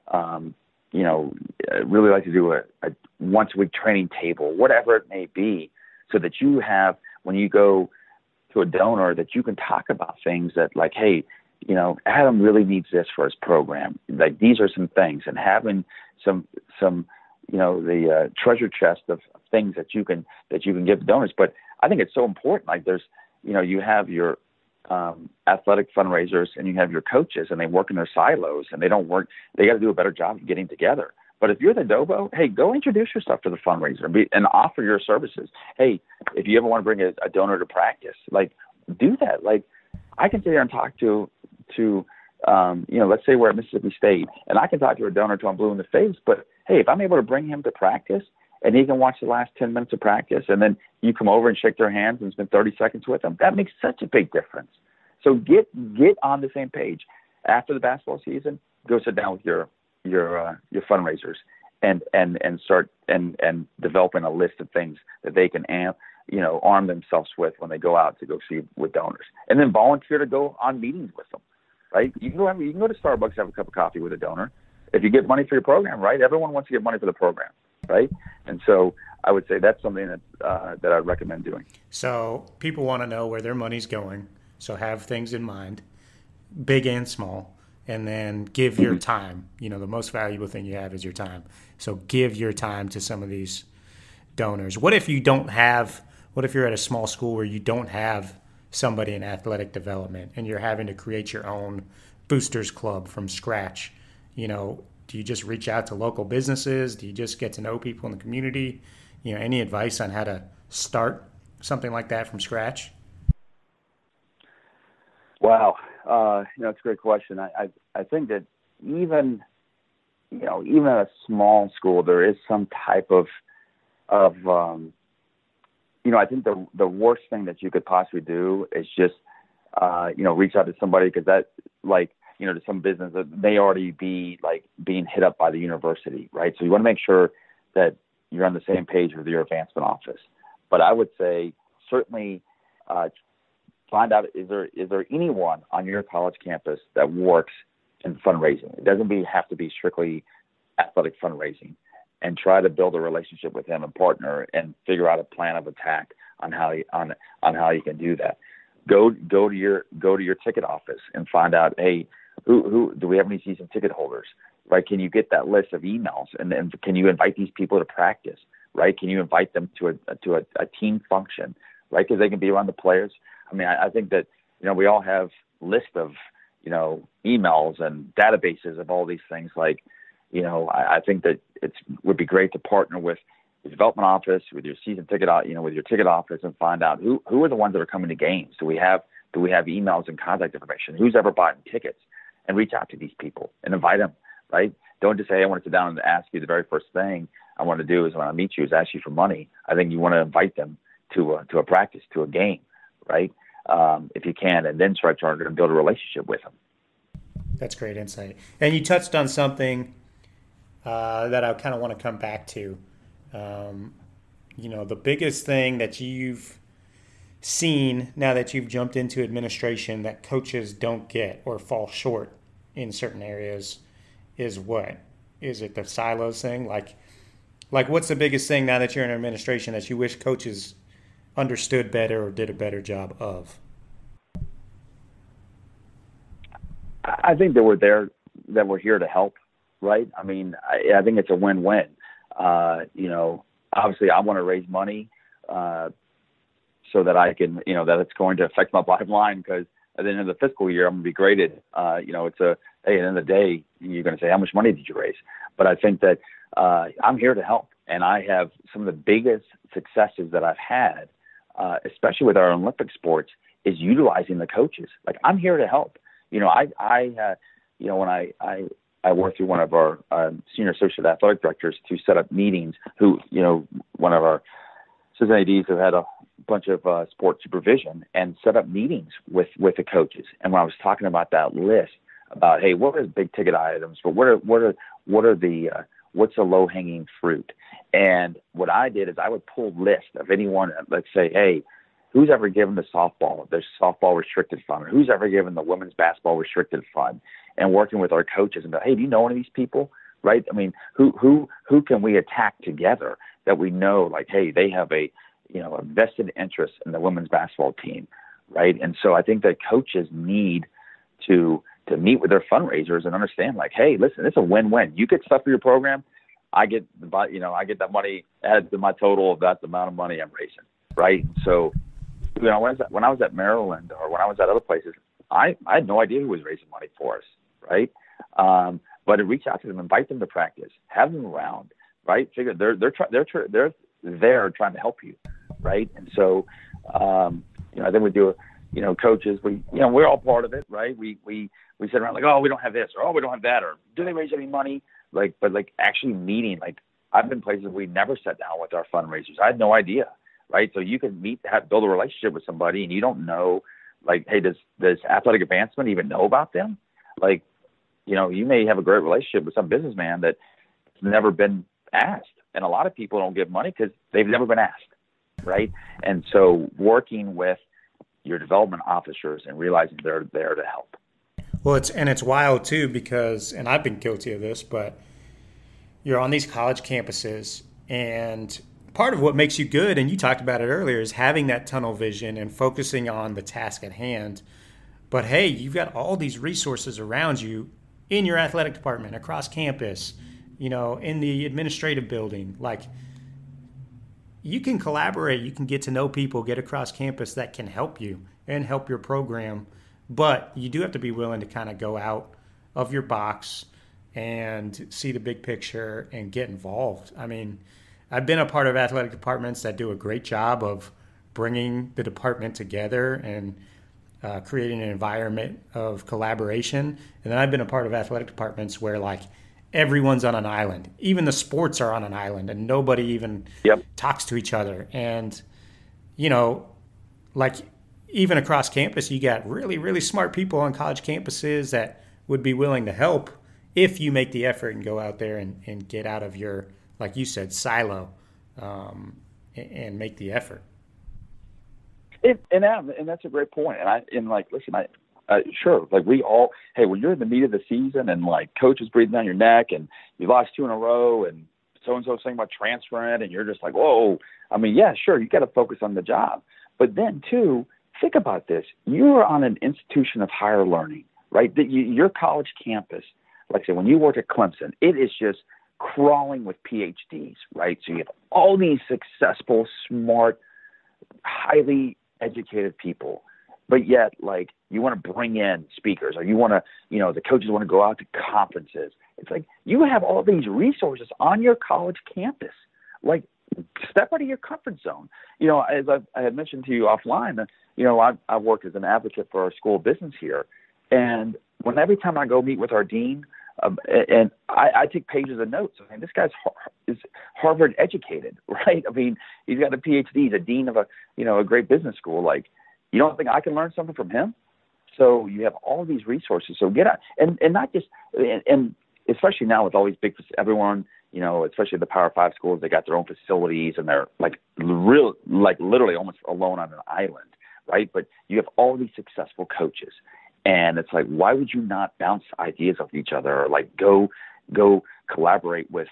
really like to do a once a week training table, whatever it may be, so that you have, when you go to a donor, that you can talk about things that hey, Adam really needs this for his program. These are some things, and having some the treasure chest of things that you can give donors. But I think it's so important. There's, you have your athletic fundraisers and you have your coaches, and they work in their silos, and they got to do a better job of getting together. But if you're the DOBO, hey, go introduce yourself to the fundraiser and offer your services. Hey, if you ever want to bring a donor to practice, do that. I can sit there and talk to let's say we're at Mississippi State, and I can talk to a donor till I'm blue in the face. But hey, if I'm able to bring him to practice and he can watch the last 10 minutes of practice, and then you come over and shake their hands and spend 30 seconds with them, that makes such a big difference. So get on the same page. After the basketball season, go sit down with your fundraisers and start and developing a list of things that they can arm themselves with when they go out to go see with donors, and then volunteer to go on meetings with them. Right? You can go to Starbucks, have a cup of coffee with a donor. If you get money for your program, right? Everyone wants to get money for the program, right? And so I would say that's something that I'd recommend doing. So people want to know where their money's going. So have things in mind, big and small, and then give your time. The most valuable thing you have is your time. So give your time to some of these donors. What if you're at a small school where you don't have somebody in athletic development and you're having to create your own boosters club from scratch? Do you just reach out to local businesses? Do you just get to know people in the community? Any advice on how to start something like that from scratch? Wow. It's a great question. I think that even at a small school, there is some type of I think the worst thing that you could possibly do is just, reach out to somebody, because that, to some business that may already be being hit up by the university, right? So you want to make sure that you're on the same page with your advancement office. But I would say certainly find out, is there anyone on your college campus that works in fundraising? It doesn't have to be strictly athletic fundraising, and try to build a relationship with him and partner and figure out a plan of attack on how you can do that. Go to your ticket office and find out, hey, who do we have any season ticket holders, right? Can you get that list of emails, and then can you invite these people to practice, right? Can you invite them to a team function, right? Because they can be around the players. I mean, I think that we all have lists of emails and databases of all these things. I think that it would be great to partner with your development office, with your season ticket, with your ticket office, and find out who are the ones that are coming to games. Do we have emails and contact information? Who's ever bought tickets? And reach out to these people and invite them, right? Don't just say, I want to sit down and ask you. The very first thing I want to do is when I meet you is ask you for money. I think you want to invite them to a practice, to a game, right? If you can, and then start trying to build a relationship with them. That's great insight. And you touched on something that I kind of want to come back to. The biggest thing that you've seen now that you've jumped into administration that coaches don't get or fall short in certain areas is what? Is it the silos thing? Like what's the biggest thing now that you're in administration that you wish coaches understood better or did a better job of? I think that we're here to help, right? I mean, I think it's a win-win. Obviously I want to raise money so that I can, that it's going to affect my bottom line, because at the end of the fiscal year, I'm going to be graded. Hey, at the end of the day, you're going to say, how much money did you raise? But I think that I'm here to help. And I have some of the biggest successes that I've had, especially with our Olympic sports, is utilizing the coaches. I'm here to help. When I worked through one of our senior associate athletic directors to set up meetings, one of our assistant ADs who had a bunch of sports supervision, and set up meetings with the coaches. And when I was talking about that list, about, hey, what are the big ticket items, but what's the low hanging fruit? And what I did is I would pull lists of anyone, let's say, hey, who's ever given the softball, there's softball restricted fund, or who's ever given the women's basketball restricted fund, and working with our coaches and go, hey, do you know any of these people? Right? I mean, who can we attack together that we know, hey, they have a vested interest in the women's basketball team, right? And so I think that coaches need to meet with their fundraisers and understand, hey, listen, it's a win-win. You get stuff for your program, I get that money added to my total of that amount of money I'm raising, right? So when I was at Maryland, or when I was at other places, I had no idea who was raising money for us, right? But to reach out to them, invite them to practice, have them around, right? Figure they're there trying to help you, right? And so, I think we do, coaches, we're all part of it, right? We sit around oh, we don't have this, or oh, we don't have that, or do they raise any money? But actually meeting, I've been places we never sat down with our fundraisers. I had no idea, right? So you can build a relationship with somebody, and you don't know Like, hey, does athletic advancement even know about them? Like, you may have a great relationship with some businessman that's never been asked. And a lot of people don't give money because they've never been asked, right? And so working with your development officers and realizing they're there to help. Well, it's wild too because, and I've been guilty of this, but you're on these college campuses, and part of what makes you good, and you talked about it earlier, is having that tunnel vision and focusing on the task at hand. But hey, you've got all these resources around you in your athletic department, across campus, in the administrative building. Like, you can collaborate, you can get to know people, get across campus that can help you and help your program. But you do have to be willing to kind of go out of your box and see the big picture and get involved. I mean, I've been a part of athletic departments that do a great job of bringing the department together and creating an environment of collaboration. And then I've been a part of athletic departments where, like, everyone's on an island. Even the sports are on an island and nobody even talks to each other. And, like, even across campus, you got really, really smart people on college campuses that would be willing to help if you make the effort and go out there and get out of your, like you said, silo, and make the effort. And that's a great point. Listen, sure, like we all, hey, when you're in the meat of the season and like coach is breathing down your neck and you lost 2 in a row and so-and-so saying about transferring and you're just like, whoa, I mean, yeah, sure, you got to focus on the job. But then too, think about this. You are on an institution of higher learning, right? Your college campus, like I said, when you work at Clemson, it is just crawling with PhDs, right? So you have all these successful, smart, highly educated people, but yet, like, you want to bring in speakers or you want to, the coaches want to go out to conferences. It's like you have all these resources on your college campus. Like, step out of your comfort zone. As I had mentioned to you offline, I work as an advocate for our school of business here. And every time I go meet with our dean, and I take pages of notes. I mean, this guy's is Harvard educated, right? I mean, he's got a PhD. He's a dean of a great business school. Like, you don't think I can learn something from him? So you have all these resources. So get out and not just and especially now with all these big everyone, especially the Power 5 schools, they got their own facilities and they're literally almost alone on an island, right? But you have all these successful coaches. And it's like, why would you not bounce ideas off each other or like go collaborate with,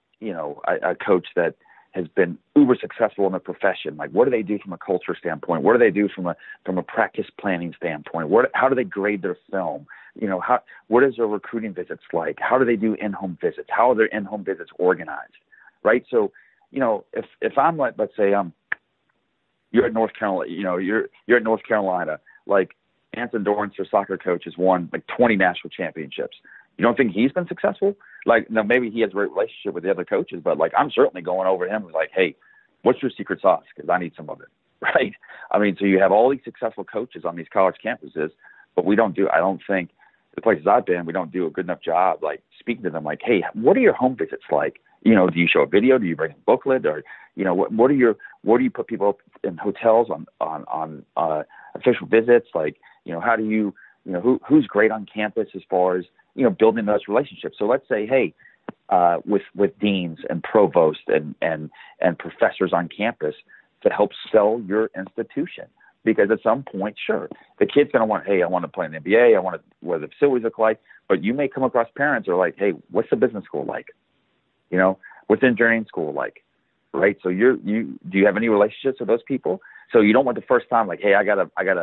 a coach that has been uber successful in the profession? Like, what do they do from a culture standpoint? What do they do from a practice planning standpoint? How do they grade their film? What is their recruiting visits like? How do they do in-home visits? How are their in-home visits organized? Right. So, if I'm like, let's say, you're at North Carolina, you're at North Carolina, like, Anson Dorrance, their soccer coach, has won like 20 national championships. You don't think he's been successful? Like, no, maybe he has a great relationship with the other coaches, but like, I'm certainly going over to him and like, hey, what's your secret sauce? Because I need some of it, right? I mean, so you have all these successful coaches on these college campuses, but I don't think the places I've been, we don't do a good enough job like speaking to them like, hey, what are your home visits like? Do you show a video? Do you bring a booklet? Or, what do you put people up in hotels on official visits? Like, how do you, who's great on campus as far as, building those relationships? So let's say, hey, with deans and provosts and professors on campus to help sell your institution. Because at some point, sure, the kid's going to want, hey, I want to play in the NBA. I want to, what the facilities look like. But you may come across parents who are like, hey, what's the business school like? What's engineering school like? Right. So do you have any relationships with those people? So you don't want the first time like, hey, I got a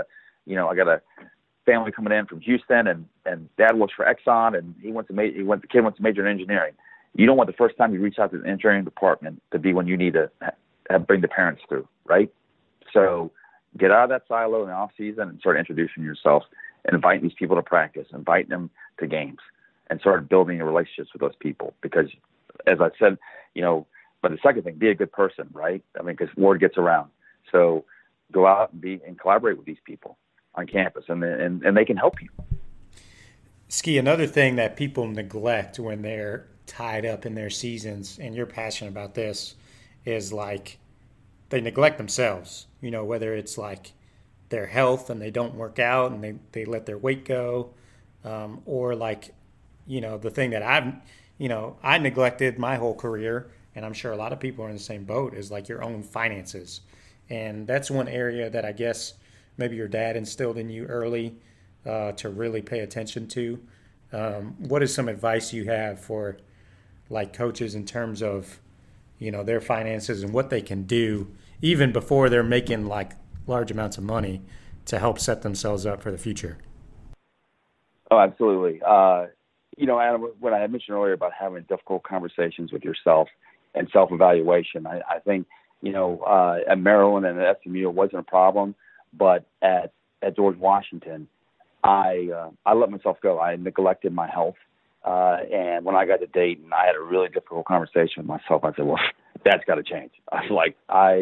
family coming in from Houston and dad works for Exxon and the kid wants to major in engineering. You don't want the first time you reach out to the engineering department to be when you need to bring the parents through. Right. So get out of that silo in the off season and start introducing yourself and inviting these people to practice, inviting them to games and start building your relationships with those people. Because as I said, but the second thing, be a good person, right? I mean, because word gets around. So go out and collaborate with these people on campus, and they can help you. Ski, another thing that people neglect when they're tied up in their seasons, and you're passionate about this, is like they neglect themselves. Whether it's like their health and they don't work out and they let their weight go, or like, the thing that I neglected my whole career, and I'm sure a lot of people are in the same boat, is like your own finances. And that's one area that I guess maybe your dad instilled in you early, to really pay attention to. What is some advice you have for like coaches in terms of, their finances and what they can do even before they're making like large amounts of money to help set themselves up for the future? Oh, absolutely. Adam, what I had mentioned earlier about having difficult conversations with yourself and self-evaluation, I think, at Maryland and at SMU it wasn't a problem, but at George Washington, I let myself go. I neglected my health. And when I got to Dayton, I had a really difficult conversation with myself. I said, well, that's got to change. I was like,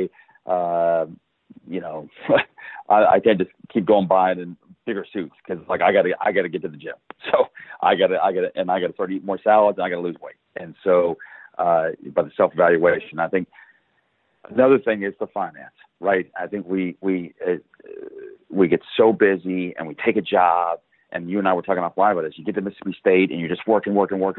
I can't just keep going buying in bigger suits because like I gotta get to the gym. So I gotta start eating more salads and I gotta lose weight. And so, by the self-evaluation, I think another thing is the finance, right? I think we get so busy and we take a job, and you and I were talking offline about this. You get to Mississippi State and you're just working,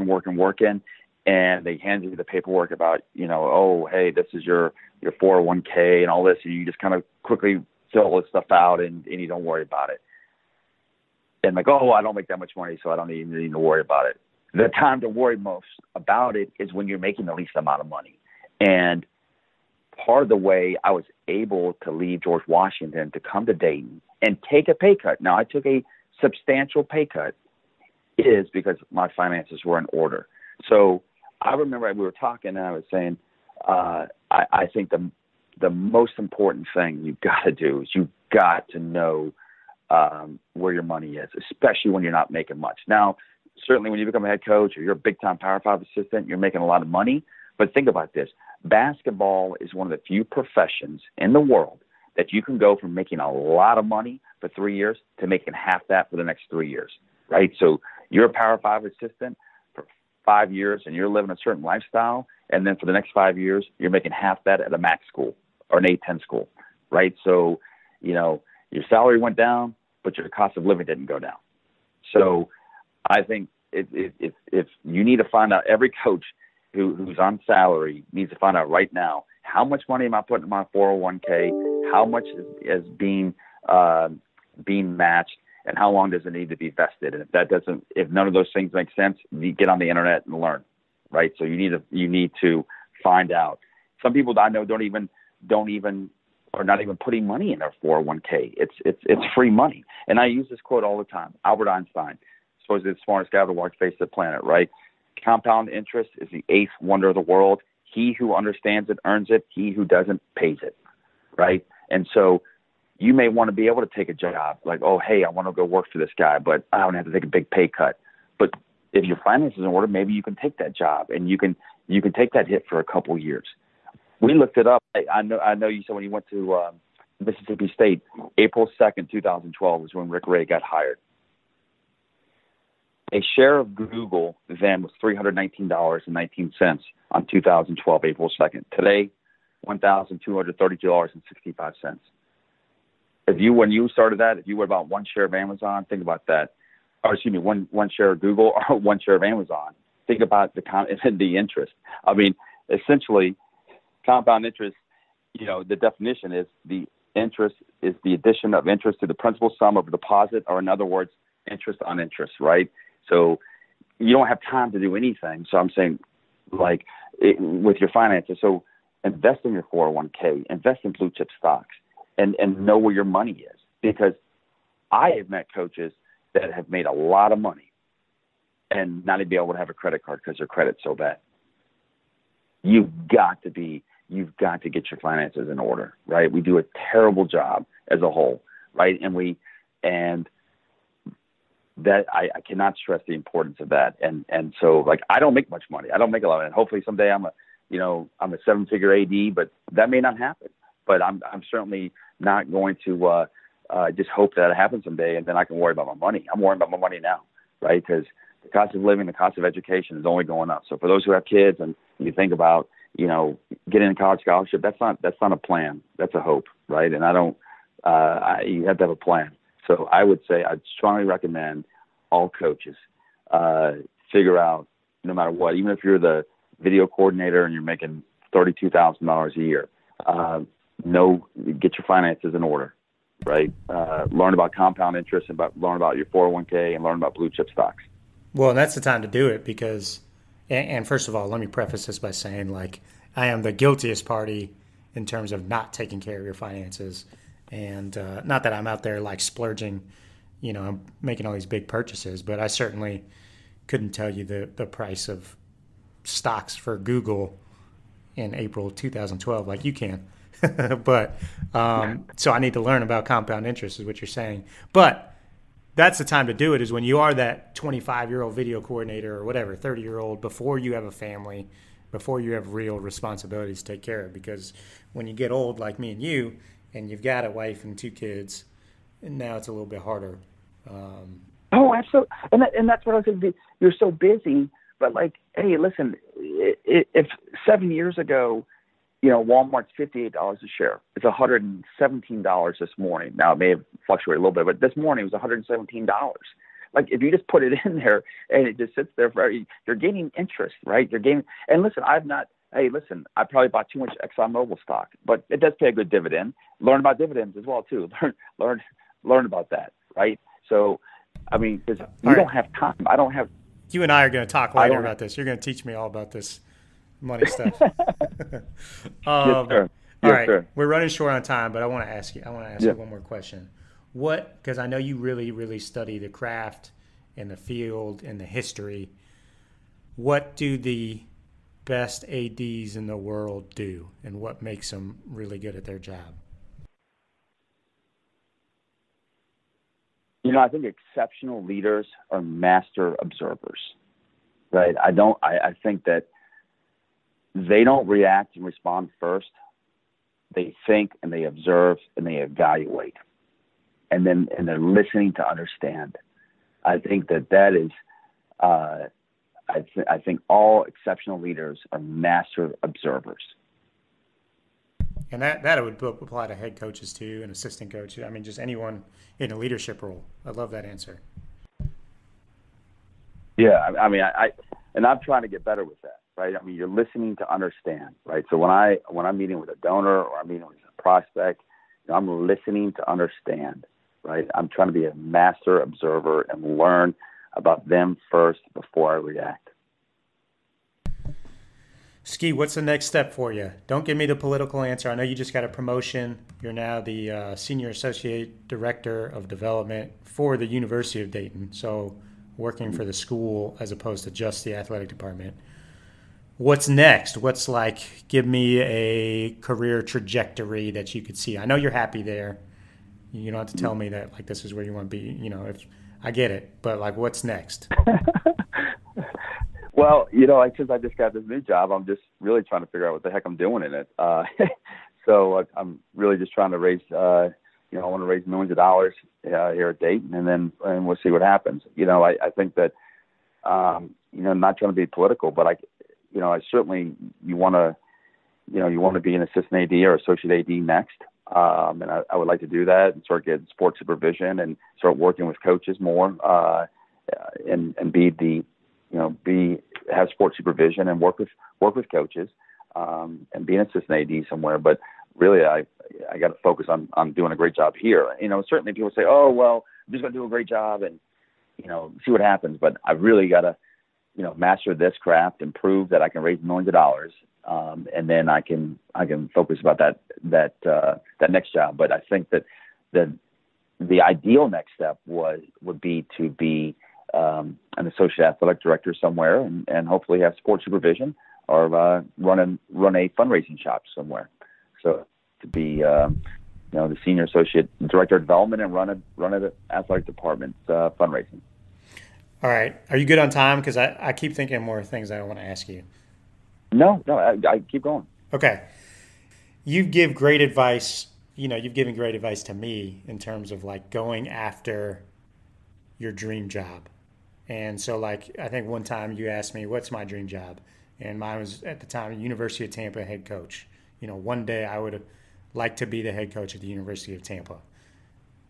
and they hand you the paperwork about, oh, hey, this is your 401k and all this, and you just kind of quickly fill all this stuff out and you don't worry about it. And like, oh, I don't make that much money, so I don't even need to worry about it. The time to worry most about it is when you're making the least amount of money. And part of the way I was able to leave George Washington to come to Dayton and take a pay cut. Now, I took a substantial pay cut is because my finances were in order. So I remember we were talking and I was saying, I think the most important thing you've got to do is you've got to know where your money is, especially when you're not making much. Now, certainly when you become a head coach or you're a big-time Power 5 assistant, you're making a lot of money. But think about this. Basketball is one of the few professions in the world that you can go from making a lot of money for 3 years to making half that for the next 3 years, right? So you're a Power 5 assistant for 5 years and you're living a certain lifestyle, and then for the next 5 years, you're making half that at a MAC school or an A-10 school, right? So, your salary went down, but your cost of living didn't go down. So I think if you need to find out, every coach who's on salary needs to find out right now, how much money am I putting in my 401k? How much is being matched, and how long does it need to be vested? And if none of those things make sense, you get on the internet and learn, right? So you need to find out. Some people I know don't even are not even putting money in their 401k. It's free money. And I use this quote all the time. Albert Einstein, supposedly the smartest guy to walk the face of the planet, right? Compound interest is the eighth wonder of the world. He who understands it earns it. He who doesn't pays it, right? And so you may want to be able to take a job like, oh, hey, I want to go work for this guy, but I don't have to take a big pay cut. But if your finances are in order, maybe you can take that job and you can take that hit for a couple of years. We looked it up. I know you said when you went to Mississippi State, April 2nd, 2012 was when Rick Ray got hired. A share of Google then was $319.19 on 2012, April 2nd. Today, $1,232.65. When you started that, if you were about one share of Amazon, think about that. Or excuse me, one share of Google or one share of Amazon. Think about the interest. I mean, essentially, compound interest, the definition is the interest is the addition of interest to the principal sum of a deposit, or in other words, interest on interest, right? So you don't have time to do anything. So I'm saying, with your finances, so invest in your 401k, invest in blue chip stocks, and know where your money is. Because I have met coaches that have made a lot of money and not even be able to have a credit card because their credit's so bad. You've got to get your finances in order, right? We do a terrible job as a whole, right? And that I cannot stress the importance of that. And so I don't make much money. I don't make a lot of it. And hopefully someday I'm a 7-figure AD, but that may not happen. But I'm certainly not going to just hope that it happens someday and then I can worry about my money. I'm worrying about my money now, right? Because the cost of living, the cost of education is only going up. So for those who have kids and you think about, getting a college scholarship, that's not a plan. That's a hope, right? And I You have to have a plan. So I would say I'd strongly recommend all coaches figure out, no matter what, even if you're the video coordinator and you're making $32,000 a year, get your finances in order, right? Learn about compound interest, and learn about your 401k, and learn about blue chip stocks. Well, that's the time to do it because, and first of all, let me preface this by saying, like, I am the guiltiest party in terms of not taking care of your finances. And not that I'm out there like splurging, I'm making all these big purchases, but I certainly couldn't tell you the price of stocks for Google in April 2012 like you can. But so I need to learn about compound interest is what you're saying. But that's the time to do it, is when you are that 25-year-old video coordinator or whatever, 30-year-old, before you have a family, before you have real responsibilities to take care of. Because when you get old like me and you, and you've got a wife and 2 kids, and now it's a little bit harder. Oh, absolutely. And that's what I was going to do. You're so busy, but like, hey, listen, if 7 years ago, Walmart's $58 a share, it's $117 this morning. Now it may have fluctuated a little bit, but this morning it was $117. Like, if you just put it in there and it just sits there you're gaining interest, right? And listen, I probably bought too much ExxonMobil stock, but it does pay a good dividend. Learn about dividends as well too. Learn about that, right? So, I mean, because you don't have time. I don't have. You and I are going to talk later about this. You're going to teach me all about this money stuff. Yes, sir. All right, sir. We're running short on time, but I want to ask you one more question. Because I know you really, really study the craft and the field and the history. What do the best ADs in the world do, and what makes them really good at their job? I think exceptional leaders are master observers, right? I think that they don't react and respond first. They think and they observe and they evaluate, and they're listening to understand. I think that is. I think all exceptional leaders are master observers. And that would apply to head coaches too, and assistant coaches. I mean, just anyone in a leadership role. I love that answer. Yeah, I mean, I'm trying to get better with that, right? I mean, you're listening to understand, right? So when I'm meeting with a donor or I'm meeting with a prospect, I'm listening to understand, right? I'm trying to be a master observer and learn about them first before I react. Ski, what's the next step for you? Don't give me the political answer. I know you just got a promotion. You're now the Senior Associate Director of Development for the University of Dayton, so working for the school as opposed to just the athletic department. What's next? Give me a career trajectory that you could see. I know you're happy there. You don't have to tell me that, like, this is where you want to be. If I get it, but, like, what's next? Well, since I just got this new job, I'm just really trying to figure out what the heck I'm doing in it. So I'm really just trying to raise, I want to raise millions of dollars here at Dayton, and we'll see what happens. I think that, not trying to be political, but I certainly, you want to be an assistant AD or associate AD next. And I would like to do that and start getting sports supervision and start working with coaches more, and have sports supervision and work with coaches, and be an assistant AD somewhere. But really, I got to focus on doing a great job here. Certainly people say, oh, well, I'm just going to do a great job and, see what happens. But I really got to, master this craft and prove that I can raise millions of dollars. And then I can focus about that next job. But I think that the ideal next step would be to be an associate athletic director somewhere, and hopefully have sports supervision or run a fundraising shop somewhere. So to be the senior associate director of development and run an athletic department fundraising. All right. Are you good on time? Because I keep thinking more things I want to ask you. No, I keep going. Okay. You give great advice. You've given great advice to me in terms of, like, going after your dream job. And so, like, I think one time you asked me, what's my dream job? And mine was, at the time, University of Tampa head coach. One day I would like to be the head coach at the University of Tampa.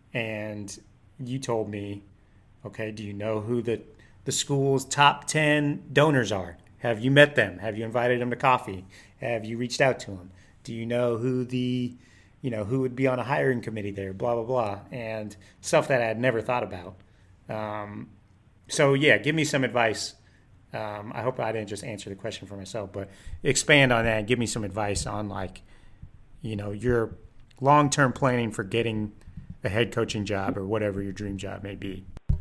and you told me, okay, do you know who the school's top 10 donors are? Have you met them? Have you invited them to coffee? Have you reached out to them? Do you know who would be on a hiring committee there? Blah, blah, blah. And stuff that I had never thought about. So, yeah, give me some advice. I hope I didn't just answer the question for myself, but expand on that and give me some advice on, your long-term planning for getting a head coaching job or whatever your dream job may be.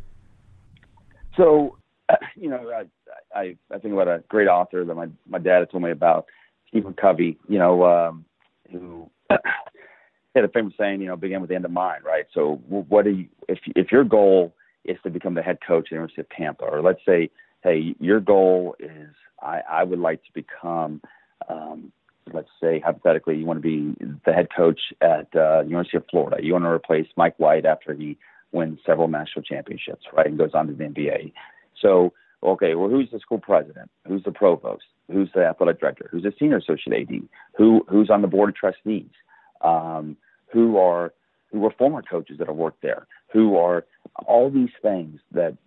So, I think about a great author that my dad had told me about, Stephen Covey, who had a famous saying, begin with the end in mind, right? So what do you, if your goal is to become the head coach at the University of Tampa, or let's say, hey, your goal is, I would like to become, let's say hypothetically, you want to be the head coach at University of Florida. You want to replace Mike White after he wins several national championships, right, and goes on to the NBA. So, okay, well, who's the school president? Who's the provost? Who's the athletic director? Who's the senior associate AD? Who's on the board of trustees? Who are former coaches that have worked there? Who are all these things that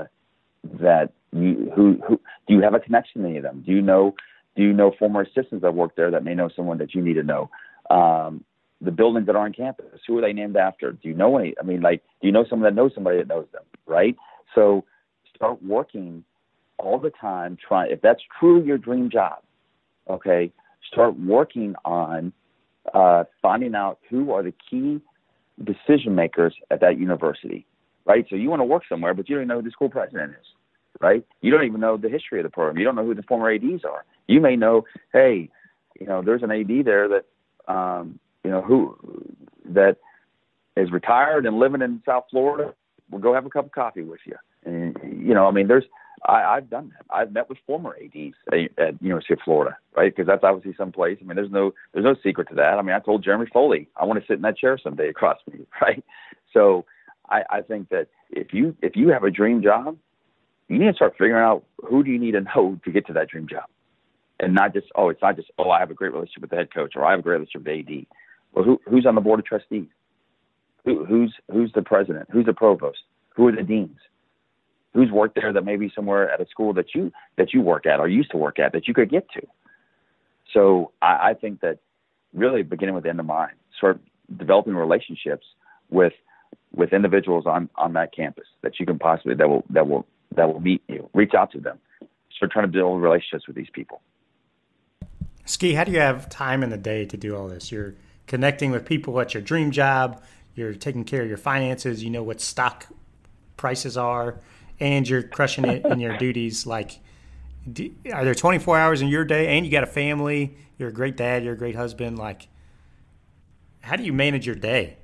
who do you have a connection to any of them? Do you know former assistants that worked there that may know someone that you need to know? The buildings that are on campus, who are they named after? Do you know any? Do you know someone that knows somebody that knows them? Right? So start working all the time. If that's truly your dream job, okay, start working on finding out who are the key decision makers at that university, right? So you want to work somewhere, but you don't even know who the school president is, right? You don't even know the history of the program. You don't know who the former ADs are. You may know, hey, there's an AD there that, who that is retired and living in South Florida. We'll go have a cup of coffee with you. And, I've done that. I've met with former ADs at University of Florida, right? Because that's obviously someplace. There's no secret to that. I told Jeremy Foley, I want to sit in that chair someday across from you, right? So I think that if you have a dream job, you need to start figuring out who do you need to know to get to that dream job. And it's not just, I have a great relationship with the head coach, or I have a great relationship with the AD. Well, who's on the board of trustees? Who's the president? Who's the provost? Who are the deans? Who's worked there that may be somewhere at a school that you work at or used to work at that you could get to? So I think that really beginning with the end in mind, sort of developing relationships with individuals on that campus that you can possibly that will meet you, reach out to them, start trying to build relationships with these people. Ski, how do you have time in the day to do all this? You're connecting with people at your dream job. You're taking care of your finances. You know what stock prices are, and you're crushing it in your duties. Are there 24 hours in your day, and you got a family? You're a great dad. You're a great husband. How do you manage your day?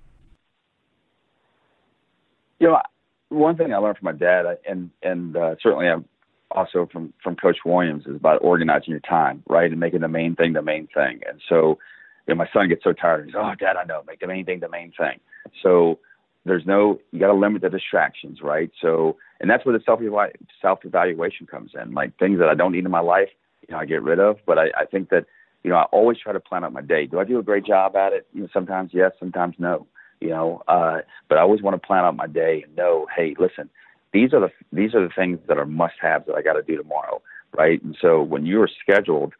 One thing I learned from my dad, and certainly I'm also from Coach Williams, is about organizing your time, right, and making the main thing the main thing. And so, my son gets so tired. He's, oh, Dad, I know, make the main thing the main thing. So you got to limit the distractions, right? So, and that's where the self-evaluation comes in. Things that I don't need in my life, I get rid of. But I think that, I always try to plan out my day. Do I do a great job at it? Sometimes yes, sometimes no. But I always want to plan out my day and know, hey, listen, these are the things that are must-haves that I got to do tomorrow, right? And so when you're scheduled,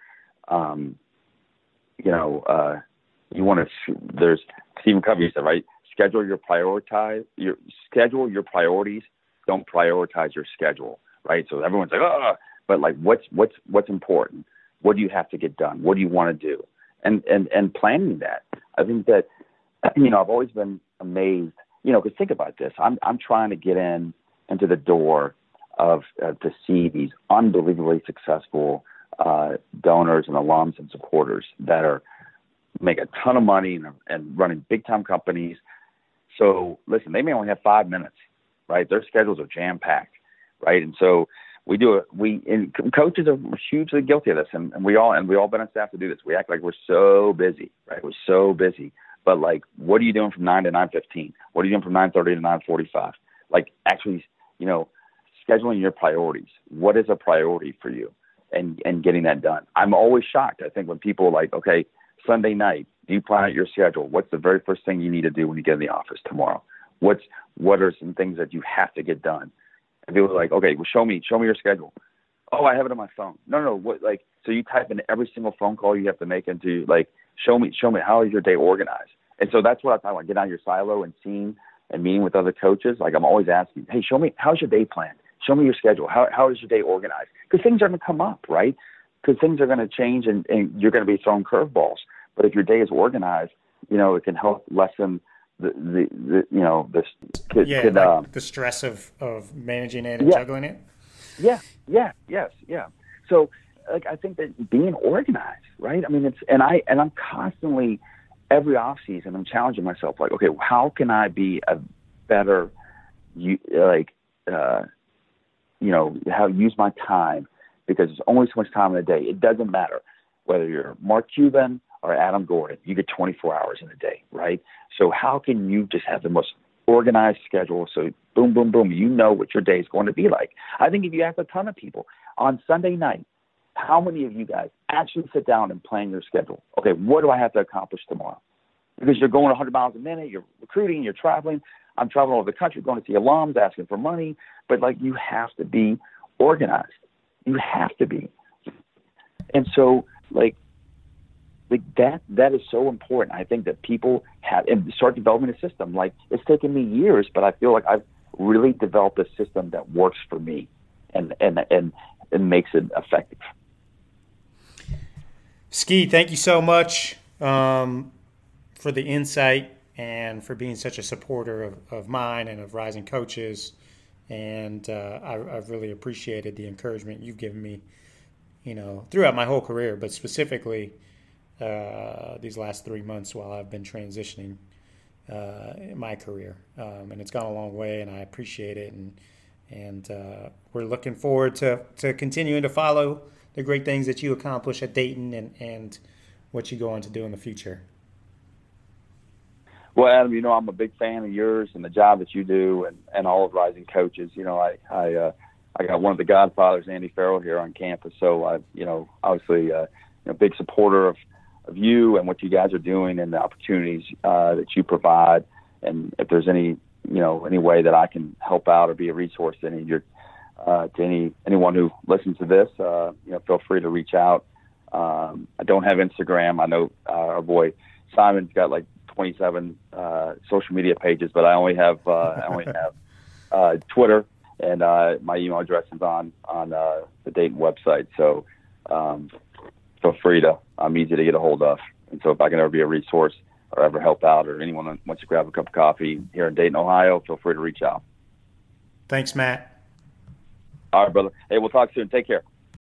you want to. There's Stephen Covey said, right? Schedule your priorities. Don't prioritize your schedule, right? So everyone's like, oh, but what's important? What do you have to get done? What do you want to do? And planning that. I think that I've always been amazed. Because think about this. I'm trying to get into the door of to see these unbelievably successful donors and alums and supporters that are make a ton of money and running big time companies. So listen, they may only have 5 minutes, right? Their schedules are jam packed, right? And so coaches are hugely guilty of this, and we all been on staff to do this. We act like we're so busy, right? We're so busy, but what are you doing from 9 to 9:15? What are you doing from 9:30 to 9:45? Actually, scheduling your priorities. What is a priority for you, and getting that done. I'm always shocked. I think when people are okay, Sunday night, do you plan out your schedule? What's the very first thing you need to do when you get in the office tomorrow? what are some things that you have to get done? And people are like, okay, well, show me your schedule. Oh, I have it on my phone. No, what, like, so you type in every single phone call you have to make into, like, show me how is your day organized? And so that's what I thought, like, get out of your silo and seeing and meeting with other coaches. Like, I'm always asking, hey, show me, how's your day planned? Show me your schedule. How is your day organized? Because things are going to come up, right? Because things are going to change and you're going to be throwing curveballs. But if your day is organized, it can help lessen the the stress of managing it and juggling it. Yeah. So, like, I think that being organized, right? I mean, I'm constantly, every off season, I'm challenging myself, like, okay, how can I be a better, how to use my time, because there's only so much time in a day. It doesn't matter whether you're Mark Cuban or Adam Gordon, you get 24 hours in a day, right? So how can you just have the most organized schedule? So boom, boom, boom, you know what your day is going to be like. I think if you ask a ton of people on Sunday night, how many of you guys actually sit down and plan your schedule? Okay, what do I have to accomplish tomorrow? Because you're going 100 miles a minute, you're recruiting, you're traveling. I'm traveling all over the country, going to see alums, asking for money. But, like, you have to be organized. You have to be. And so, like that is so important. I think that people have and start developing a system. Like, it's taken me years, but I feel like I've really developed a system that works for me and makes it effective. Ski, thank you so much for the insight and for being such a supporter of mine and of Rising Coaches. And I've really appreciated the encouragement you've given me, throughout my whole career, but specifically these last 3 months while I've been transitioning in my career. And it's gone a long way, and I appreciate it. And we're looking forward to continuing to follow the great things that you accomplish at Dayton and what you go on to do in the future. Well, Adam, I'm a big fan of yours and the job that you do and all of Rising Coaches. I got one of the godfathers, Andy Farrell, here on campus. So obviously a big supporter of you and what you guys are doing and the opportunities that you provide. And if there's any way that I can help out or be a resource to anyone who listens to this, feel free to reach out. I don't have Instagram. I know our boy Simon's got like 27 social media pages, but I only have Twitter, and my email address is on the Dayton website. So feel free to. I'm easy to get a hold of, and so if I can ever be a resource or ever help out, or anyone wants to grab a cup of coffee here in Dayton, Ohio, feel free to reach out. Thanks, Matt. All right, brother. Hey, we'll talk soon. Take care.